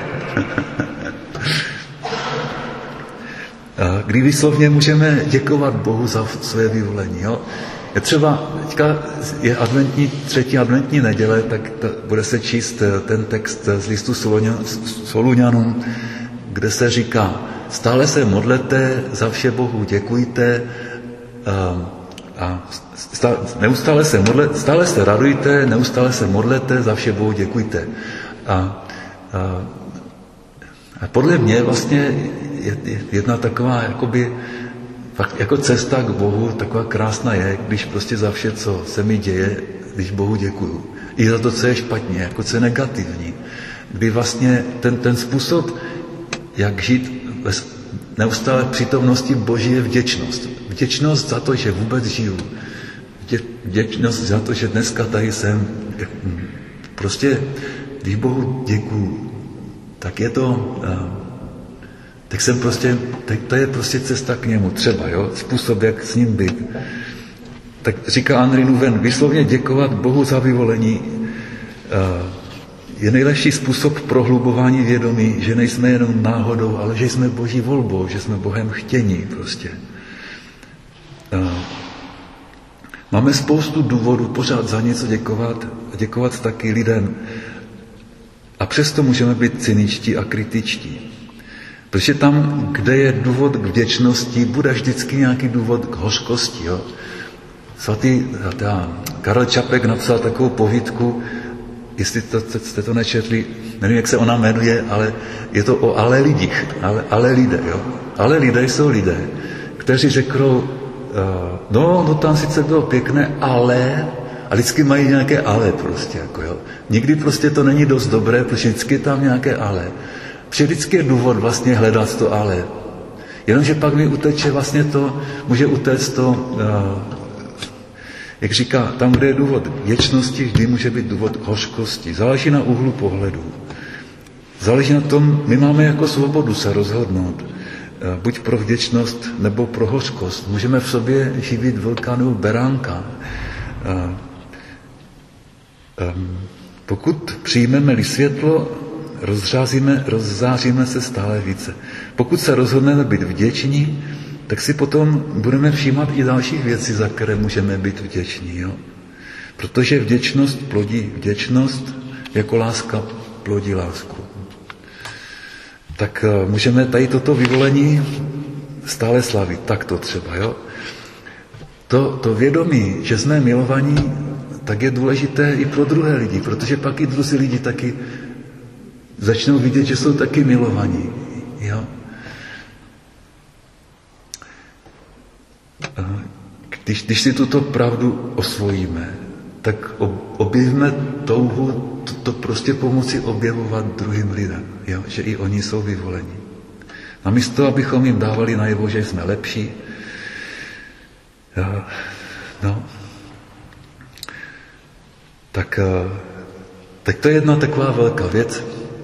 Kdy výslovně můžeme děkovat Bohu za své vyvolení. Jo? Je třeba, teďka je třetí adventní neděle, tak bude se číst ten text z listu Soluňanům, kde se říká, stále se modlete, za vše Bohu děkujte a stále se radujte, neustále se modlete, za vše Bohu děkujte. A podle mě vlastně je jedna taková jakoby fakt jako cesta k Bohu, taková krásná je, když prostě za vše, co se mi děje, když Bohu děkuju. I za to, co je špatně, jako co je negativní. Kdy vlastně ten způsob, jak žít neustále v přítomnosti Boží, je vděčnost. Vděčnost za to, že vůbec žiju. Vděčnost za to, že dneska tady jsem. Prostě, když Bohu děkuju, tak je to... Tak to je prostě cesta k němu třeba, jo? Způsob, jak s ním být. Tak říká Henri Nouwen, vyslovně děkovat Bohu za vyvolení je nejlepší způsob prohlubování vědomí, že nejsme jenom náhodou, ale že jsme Boží volbou, že jsme Bohem chtění prostě. Máme spoustu důvodů pořád za něco děkovat a děkovat taky lidem. A přesto můžeme být cyničtí a kritičtí. Protože tam, kde je důvod k vděčnosti, bude vždycky nějaký důvod k hořkosti. Jo? Karel Čapek napsal takovou povídku, jestli jste to nečetli, nevím, jak se ona jmenuje, ale je to o ale lidích, ale lidé. Jo? Ale lidé jsou lidé, kteří řeknou, no tam sice bylo pěkné, ale, a vždycky mají nějaké ale prostě. Jako, jo? Nikdy prostě to není dost dobré, protože vždycky je tam nějaké ale. Vždycky je důvod vlastně hledat to ale. Jenomže pak mi uteče vlastně to, může utéct to, jak říká, tam, kde je důvod věčnosti, vždy může být důvod hořkosti. Záleží na úhlu pohledu. Záleží na tom, my máme jako svobodu se rozhodnout. Buď pro vděčnost, nebo pro hořkost. Můžeme v sobě živit vlka nebo beránka. Pokud přijmeme-li světlo, rozzáříme se stále více. Pokud se rozhodneme být vděční, tak si potom budeme všímat i dalších věcí, za které můžeme být vděční. Jo? Protože vděčnost plodí vděčnost, jako láska plodí lásku. Tak můžeme tady toto vyvolení stále slavit, takto třeba, jo. To vědomí, že jsme milovaní, tak je důležité i pro druhé lidi, protože pak i druzí lidi taky začnou vidět, že jsou taky milovaní, jo. Když si tuto pravdu osvojíme, tak objevíme touhu to prostě pomoci objevovat druhým lidem, jo? Že i oni jsou vyvolení. Namísto, abychom jim dávali najevo, že jsme lepší, tak to je jedna taková velká věc.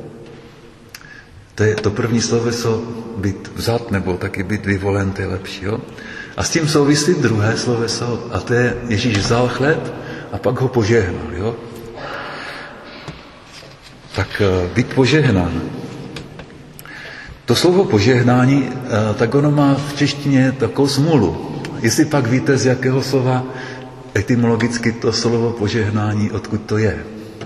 To první sloveso být vzat, nebo taky být vyvolen, to je lepší. Jo? A s tím souvisí druhé sloveso, a to je Ježíš vzal chléb a pak ho požehnal. Jo? Tak být požehnán. To slovo požehnání, tak ono má v češtině takovou smůlu. Jestli pak víte, z jakého slova etymologicky to slovo požehnání, odkud to je.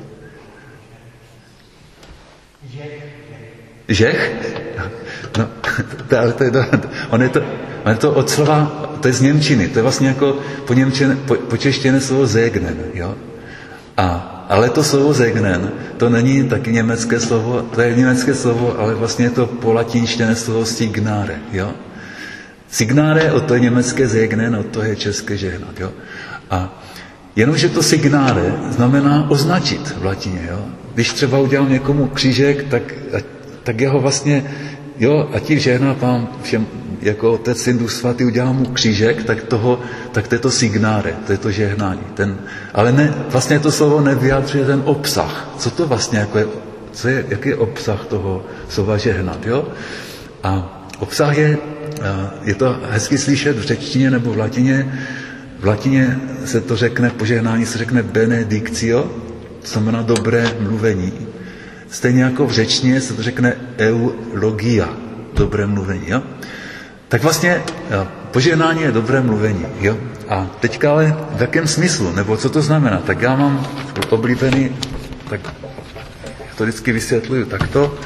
Žech? No, on je to od slova, to je z němčiny, to je vlastně jako počeštěné slovo segnen, jo? Ale to slovo segnen, to není taky německé slovo, to je německé slovo, ale vlastně je to polatinštěné slovo signare, jo? Signare, od to je německé segnen, od to je české žehnat, jo? A jenomže to signare znamená označit v latině, jo? Když třeba udělám někomu křížek, tak já ho vlastně, jo, a ti žehná pán všem, jako Otec, Syn, Duch Svatý, udělám mu křížek, tak to je to signare, to je to žehnání. Ale ne, vlastně to slovo nevyjadřuje ten obsah. Co to vlastně jako je, jaký je obsah toho slova žehnat, jo? A obsah je to hezky slyšet v řečtině nebo v latině. V latině se to řekne, požehnání se řekne benedictio, to znamená dobré mluvení. Stejně jako v řečtině se to řekne eulogia, dobré mluvení. Jo? Tak vlastně požehnání je dobré mluvení. Jo? A teďka ale v jakém smyslu, nebo co to znamená? Tak já mám oblíbený, tak to vždycky vysvětluju takto.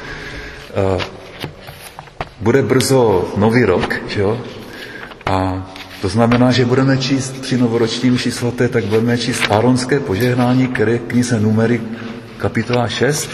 Bude brzo nový rok, že jo? A to znamená, že budeme číst při novoroční mši svaté, tak budeme číst áronské požehnání, které je knize Numery, kapitola 6.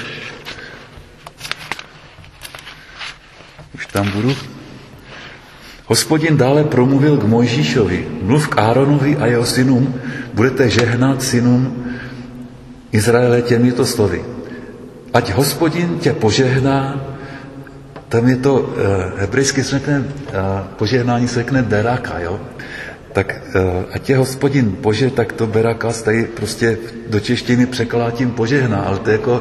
Už tam budu. Hospodin dále promluvil k Mojžíšovi. Mluv k Áronovi a jeho synům, budete žehnat synům Izraele těmito slovy. Ať Hospodin tě požehná, tam je to, hebrejsky se řekne, požehnání se řekne beraka, jo? Tak ať tě Hospodin tak to beraka tady prostě do češtiny překládá tím požehná, ale to je jako,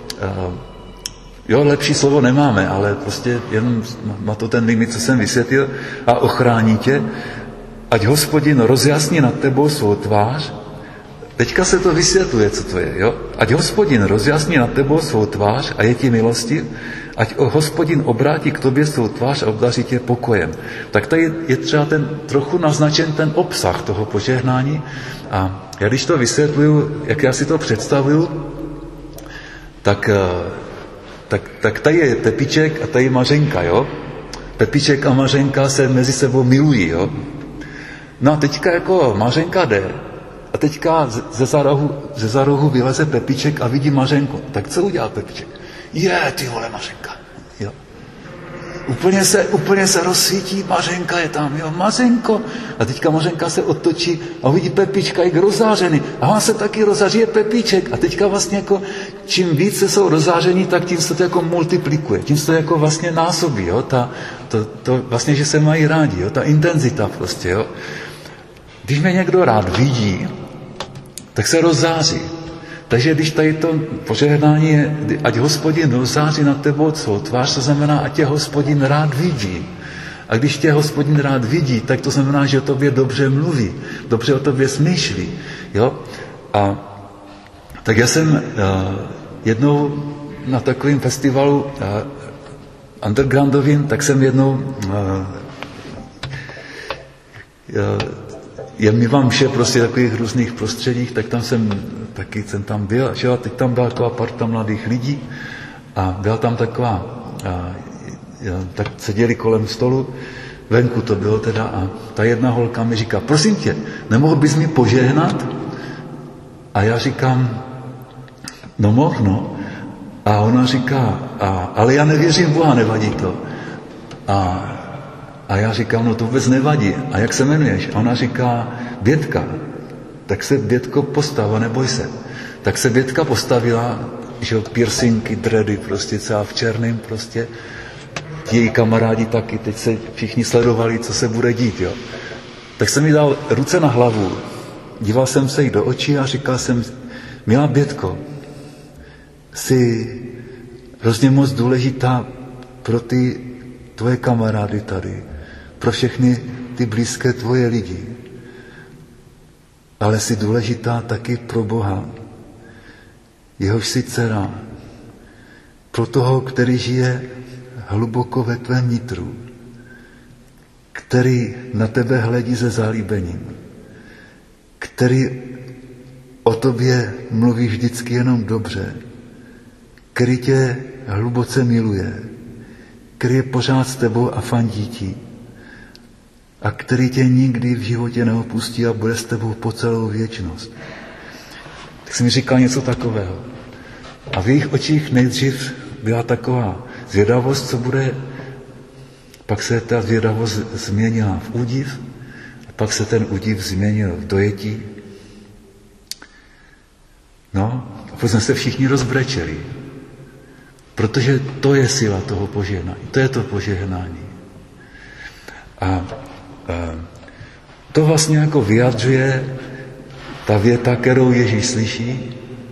jo, lepší slovo nemáme, ale prostě jenom má to ten limit, co jsem vysvětlil, a ochrání tě, ať Hospodin rozjasní nad tebou svou tvář. Teďka se to vysvětluje, co to je, jo? Ať Hospodin rozjasní nad tebou svou tvář a je ti milostiv, ať Hospodin obrátí k tobě svou tvář a obdaří tě pokojem. Tak tady je třeba trochu naznačen ten obsah toho požehnání. A já když to vysvětluju, jak já si to představuju, tak tady je Pepíček a tady je Mařenka, jo? Pepíček a Mařenka se mezi sebou milují, jo? No a teďka jako Mařenka jde a teďka ze za rohu vyleze Pepíček a vidí Mařenku. Tak co udělá Pepíček? Ty vole, Mařenka. Jo. Úplně se rozsvítí, Mařenka je tam, jo, Mařenko. A teďka Mařenka se otočí a uvidí Pepíčka, jak rozzářený. A on se taky rozzáří, je Pepíček. A teďka vlastně jako, čím více jsou rozzáření, tak tím se to jako multiplikuje. Tím se to jako vlastně násobí, jo. To vlastně, že se mají rádi, jo. Ta intenzita prostě, jo. Když mě někdo rád vidí, tak se rozzáří. Takže když tady to požehnání je, ať Hospodin rozzáří nad tebou svou tvář, to znamená, ať tě Hospodin rád vidí. A když tě Hospodin rád vidí, tak to znamená, že o tobě dobře mluví, dobře o tobě smýšlí. Jo? A tak já jsem jednou na takovém festivalu undergroundovým, tak jsem jednou já mívám vše prostě takových různých prostředích, tak tam jsem tam byl, že? A teď tam byla taková parta mladých lidí A byla tam taková, tak seděli kolem stolu, venku to bylo teda, a ta jedna holka mi říká, prosím tě, nemohl bys mi požehnat? A já říkám, no mohl, no. A ona říká, ale já nevěřím Boha, nevadí to. A já říkám, no to vůbec nevadí. A jak se jmenuješ? A ona říká, Bětka. Tak se Bětko postav a neboj se. Tak se Bětka postavila, že piercingy, dready, prostě celá v černém prostě. Její kamarádi taky, teď se všichni sledovali, co se bude dít, jo. Tak jsem jí dal ruce na hlavu, díval jsem se jí do očí a říkal jsem, milá Bětko, jsi hrozně moc důležitá pro ty tvoje kamarády tady, pro všechny ty blízké tvoje lidi. Ale jsi důležitá taky pro Boha, jehož jsi dcera, pro toho, který žije hluboko ve tvém nitru, který na tebe hledí se zalíbením, který o tobě mluví vždycky jenom dobře, který tě hluboce miluje, který je pořád s tebou a fandí ti a který tě nikdy v životě neopustí a bude s tebou po celou věčnost. Tak jsem mi říkal něco takového. A v jejich očích nejdřív byla taková zvědavost, co bude, pak se ta zvědavost změnila v údiv, a pak se ten údiv změnil v dojetí. No, a pak jsme se všichni rozbrečeli, protože to je síla toho požehnání, to je to požehnání. A to vlastně jako vyjadřuje ta věta, kterou Ježíš slyší.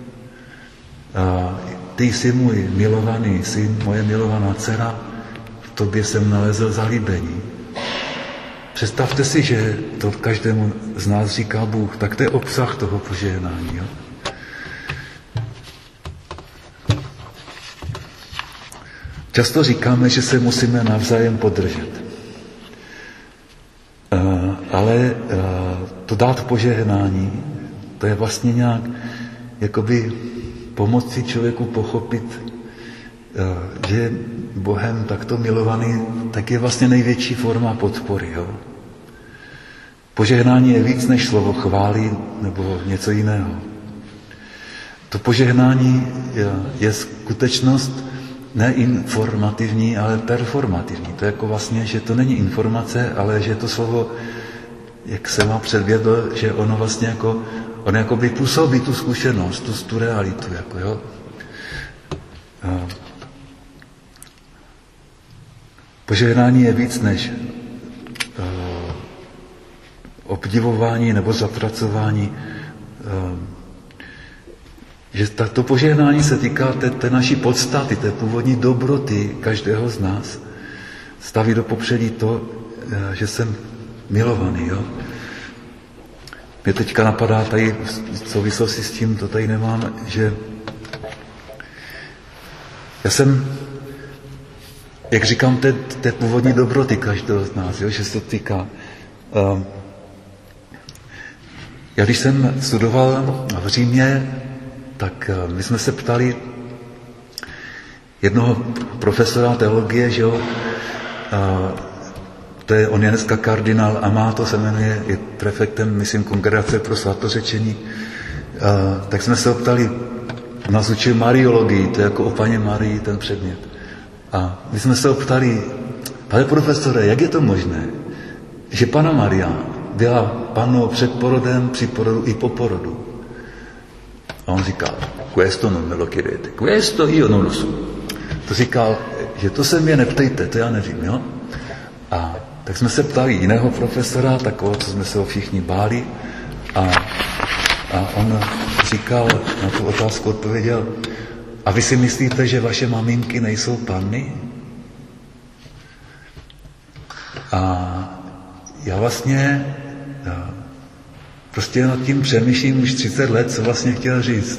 Ty jsi můj milovaný syn, moje milovaná dcera, v tobě jsem nalezl zalíbení. Představte si, že to každému z nás říká Bůh, tak to je obsah toho požehnání. Jo? Často říkáme, že se musíme navzájem podržet. Ale to dát požehnání, to je vlastně nějak jakoby pomoci člověku pochopit, že je Bohem takto milovaný, tak je vlastně největší forma podpory. Jo? Požehnání je víc než slovo chvály nebo něco jiného. To požehnání je skutečnost neinformativní, ale performativní. To je jako vlastně, že to není informace, ale že to slovo, jak jsem vám předvědl, že ono vlastně jako on jakoby působí tu zkušenost, tu realitu, jako jo. Požehnání je víc než obdivování nebo zatracování. Že to požehnání se týká té naší podstaty, té původní dobroty každého z nás. Staví do popředí to, že jsem milovaný, jo. Mě teďka napadá tady v souvislosti s tím, to tady nemám, že já jsem, jak říkám, té původní dobroty každého z nás, jo, že se to týká. Já když jsem studoval v Římě, tak my jsme se ptali jednoho profesora teologie, že jo, on je dneska kardinál Amato, se jmenuje, je prefektem, myslím, Kongregace pro svatořečení. Tak jsme se optali, nás učil mariologii, to je jako o Paně Marii ten předmět. A my jsme se optali, pane profesore, jak je to možné, že Panna Maria byla pannou před porodem, při porodu i po porodu? A on říkal, questo non me lo chiedete, questo io non lo so. To říkal, že to se mě neptejte, to já nevím, jo? A tak jsme se ptali jiného profesora, takového, co jsme se ho všichni báli, a on říkal, na tu otázku odpověděl, a vy si myslíte, že vaše maminky nejsou panny? A já vlastně prostě nad tím přemýšlím už 30 let, co vlastně chtěl říct.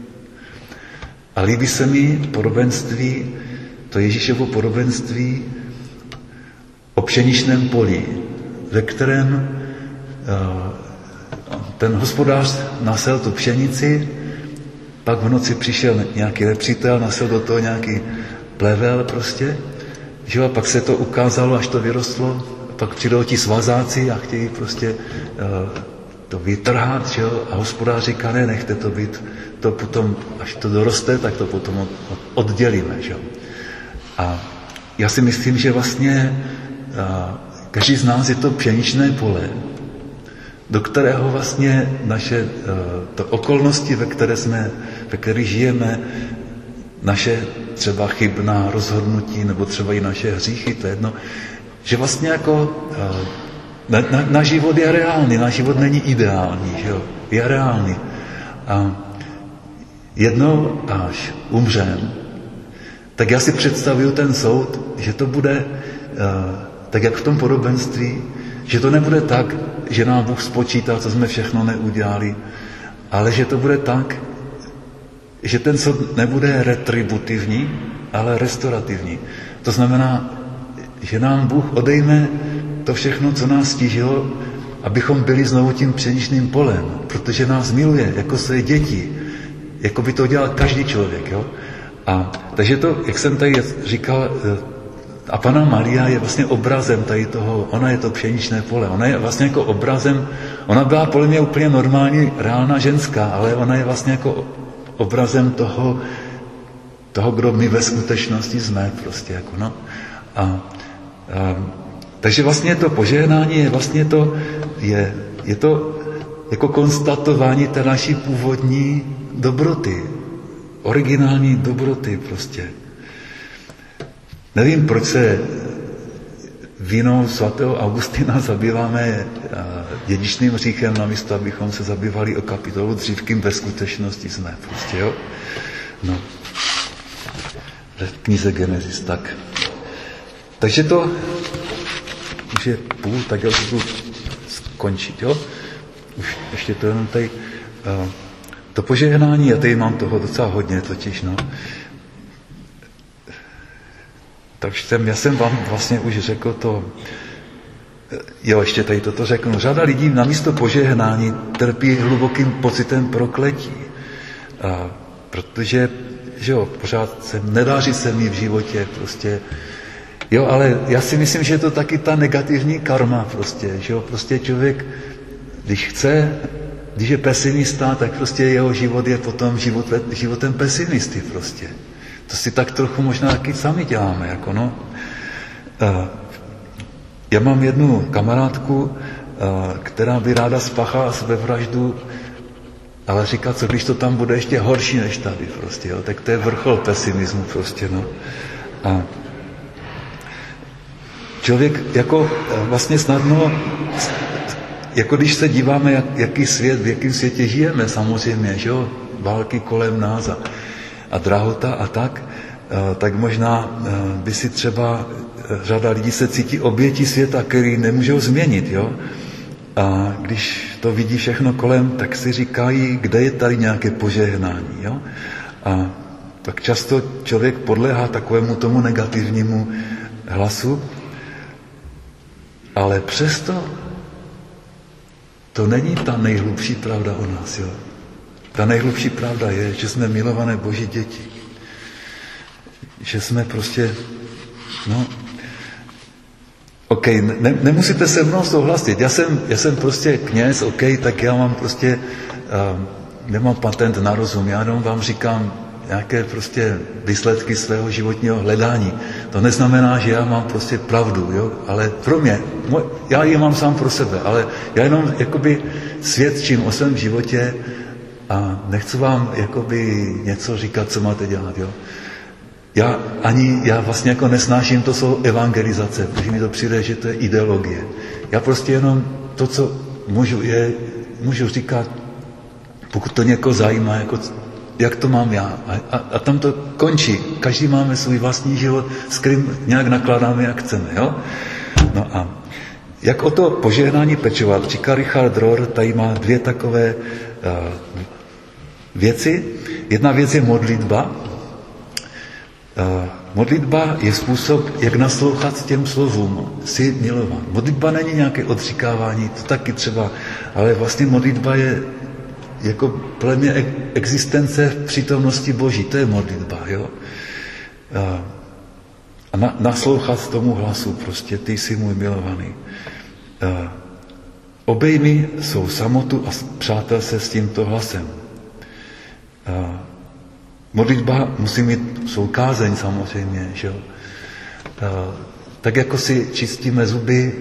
A líbí se mi podobenství, to Ježíšovo podobenství o pšeničném poli, ve kterém ten hospodář nasel tu pšenici, pak v noci přišel nějaký nepřítel, nasil do toho nějaký plevel prostě, že jo, a pak se to ukázalo, až to vyrostlo, pak přijdou ti svazáci a chtějí prostě to vytrhat, že jo, a hospodář říká, ne, nechte to být, to potom, až to doroste, tak to potom oddělíme, že jo. A já si myslím, že vlastně každý z nás je to pšeničné pole, do kterého vlastně naše to okolnosti, ve kterých žijeme, naše třeba chybná rozhodnutí, nebo třeba i naše hříchy, to je jedno, že vlastně jako na život je reálný, na život není ideální, že jo? Je reálný. A jednou, až umřem, tak já si představuju ten soud, že to bude tak, jak v tom podobenství, že to nebude tak, že nám Bůh spočítá, co jsme všechno neudělali, ale že to bude tak, že ten soud nebude retributivní, ale restaurativní. To znamená, že nám Bůh odejme to všechno, co nás stížilo, abychom byli znovu tím pšeničným polem, protože nás miluje jako své děti, jako by to dělal každý člověk. Jo? A takže to, jak jsem tady říkal, a Panna Maria je vlastně obrazem tady toho, ona je to pšeničné pole, ona je vlastně jako obrazem, ona byla podle mě úplně normální, reálná ženská, ale ona je vlastně jako obrazem toho, kdo my ve skutečnosti jsme prostě jako no. Takže vlastně to požehnání je vlastně to, je to jako konstatování té naší původní dobroty, originální dobroty prostě. Nevím, proč se vínou svatého Augustina zabýváme dědičným hříchem, namísto abychom se zabývali o kapitolu dřív, kým ve skutečnosti jsme prostě, jo. No. V knize Genesis, tak. Takže to už je půl, tak já budu skončit, jo. Už ještě to jenom tady, to požehnání, já tady mám toho docela hodně totiž, no. Takže já jsem vám vlastně už řekl to, jo, ještě tady toto řeknu. Řada lidí na místo požehnání trpí hlubokým pocitem prokletí, protože, že jo, pořád nedaří se mi v životě prostě, jo, ale já si myslím, že je to taky ta negativní karma prostě, že jo, prostě člověk, když je pesimista, tak prostě jeho život je potom životem pesimisty prostě. To si tak trochu možná taky sami děláme, jako no. Já mám jednu kamarádku, která by ráda spáchala sebevraždu, ale říká, co když to tam bude ještě horší než tady prostě, jo? Tak to je vrchol pesimismu prostě, no. A člověk jako vlastně snadno, jako když se díváme, jaký svět, v jakém světě žijeme samozřejmě, že jo, války kolem nás a drahota a tak možná by si třeba řada lidí se cítí obětí světa, který nemůžou změnit, jo. A když to vidí všechno kolem, tak si říkají, kde je tady nějaké požehnání, jo. A tak často člověk podléhá takovému tomu negativnímu hlasu, ale přesto to není ta nejhlubší pravda o nás, jo. Ta nejhlubší pravda je, že jsme milované Boží děti. Že jsme prostě, no, OK, nemusíte se mnou souhlasit. Já jsem prostě kněz, OK, tak já mám prostě, nemám patent na rozum, já jenom vám říkám nějaké prostě výsledky svého životního hledání. To neznamená, že já mám prostě pravdu, jo, ale pro mě, já ji mám sám pro sebe, ale já jenom jakoby svědčím o svém životě a nechci vám jakoby něco říkat, co máte dělat, jo. Já vlastně jako nesnáším to slovo evangelizace, protože mi to přijde, že to je ideologie. Já prostě jenom to, co můžu říkat, pokud to někoho zajímá, jako, jak to mám já. A tam to končí. Každý máme svůj vlastní život, s kterým nějak nakládáme, jak chceme. Jo? No a jak o to požehnání pečovat? Říká Richard Rohr, tady má dvě takové věci. Jedna věc je modlitba. Modlitba je způsob, jak naslouchat těm slovům, si milován. Modlitba není nějaké odříkávání, to taky třeba, ale vlastně modlitba je jako podle mě existence v přítomnosti Boží, to je modlitba, jo. A naslouchat tomu hlasu, prostě ty jsi můj milovaný. Obejmi svou samotu a přátel se s tímto hlasem. Modlitba musí mít svou kázeň samozřejmě, že jo. Tak jako si čistíme zuby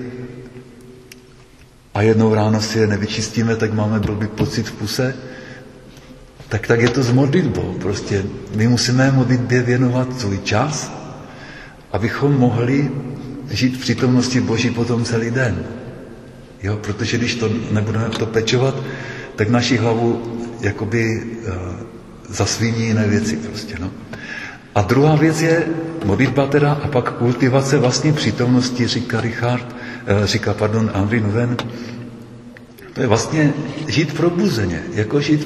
a jednou ráno si je nevyčistíme, tak máme blbý pocit v puse, tak je to s modlitbou. Prostě my musíme modlitbě věnovat svůj čas, abychom mohli žít v přítomnosti Boží potom celý den. Jo, protože když to nebudeme to pečovat, tak naši hlavu jakoby zasvíní jiné věci prostě, no. A druhá věc je modlitba teda a pak kultivace vlastní přítomnosti, říká Henri Nouwen. To je vlastně žít probuzeně, jako žít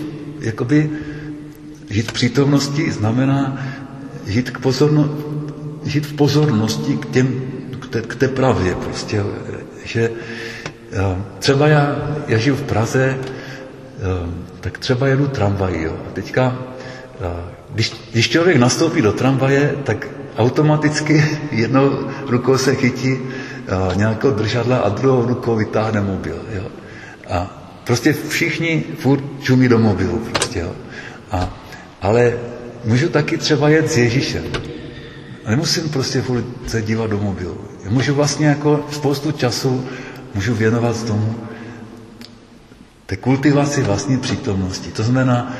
v přítomnosti znamená žít v pozornosti k té pravdě prostě, že třeba já žiju v Praze, tak třeba jedu tramvají, jo. Teďka, když člověk nastoupí do tramvaje, tak automaticky jednou rukou se chytí nějakého držadla a druhou rukou vytáhne mobil, jo. A prostě všichni furt čumí do mobilu, prostě, jo. Ale můžu taky třeba jet s Ježíšem. A nemusím prostě furt se dívat do mobilu. Já můžu vlastně jako spoustu času můžu věnovat tomu té kultivaci vlastní přítomnosti. To znamená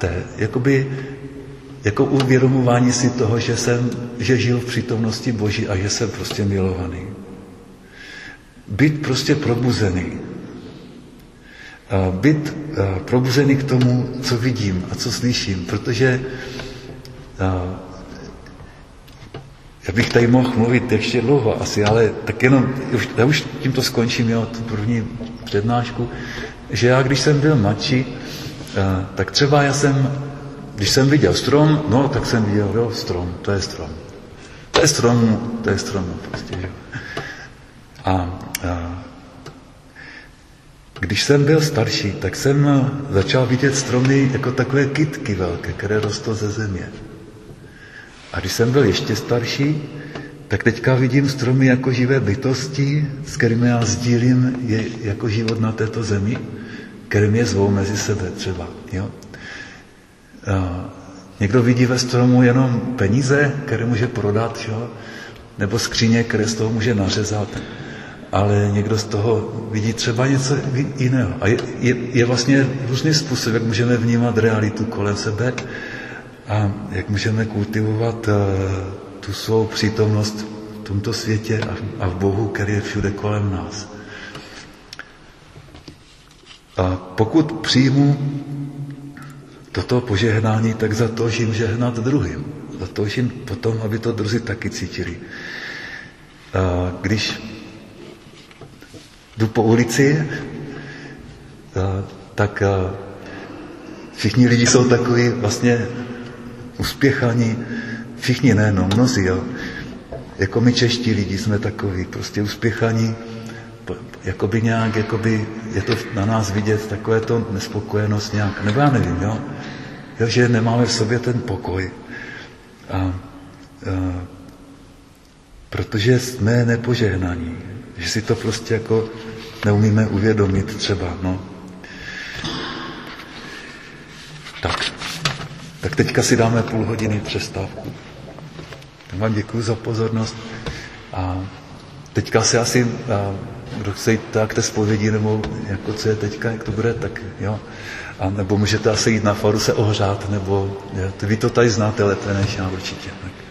jako uvědomování si toho, že žiju v přítomnosti Boží a že jsem prostě milovaný. Být prostě probuzený. Být probuzený k tomu, co vidím a co slyším, protože já bych tady mohl mluvit ještě dlouho asi, ale tak jenom, já už tímto skončím, jo, tu první přednášku, že já, když jsem byl mladší, tak třeba když jsem viděl strom, no, tak jsem viděl, jo, strom, to je strom. To je strom, prostě, jo. A když jsem byl starší, tak jsem začal vidět stromy jako takové kytky velké, které rostou ze země. A když jsem byl ještě starší, tak teďka vidím stromy jako živé bytosti, s kterými já sdílím jako život na této zemi, které mě zvou mezi sebe třeba. Jo? Někdo vidí ve stromu jenom peníze, které může prodat, jo? Nebo skříně, které z toho může nařezat, ale někdo z toho vidí třeba něco jiného. A je vlastně různý způsob, jak můžeme vnímat realitu kolem sebe a jak můžeme kultivovat tu svou přítomnost v tomto světě a v Bohu, který je všude kolem nás. A pokud přijmu toto požehnání, tak zatoužím žehnat druhým. Zatoužím potom, aby to druzí taky cítili. A když jdu po ulici, tak všichni lidi jsou takový vlastně uspěchaní, všichni ne, no mnozí, jo. Jako my čeští lidi jsme takový, prostě uspěchaní, jakoby nějak, jakoby je to na nás vidět, takové to nespokojenost nějak, nebo já nevím, jo, že nemáme v sobě ten pokoj. Protože jsme nepožehnaní, že si to prostě jako neumíme uvědomit třeba, no. Tak teďka si dáme půl hodiny přestávku. Tak vám děkuji za pozornost a teďka se asi, kdo chce jít tak té zpovědi, nebo jako co je teďka, jak to bude, tak jo. A nebo můžete asi jít na faru se ohřát, nebo vy to tady znáte lépe než já určitě. Tak.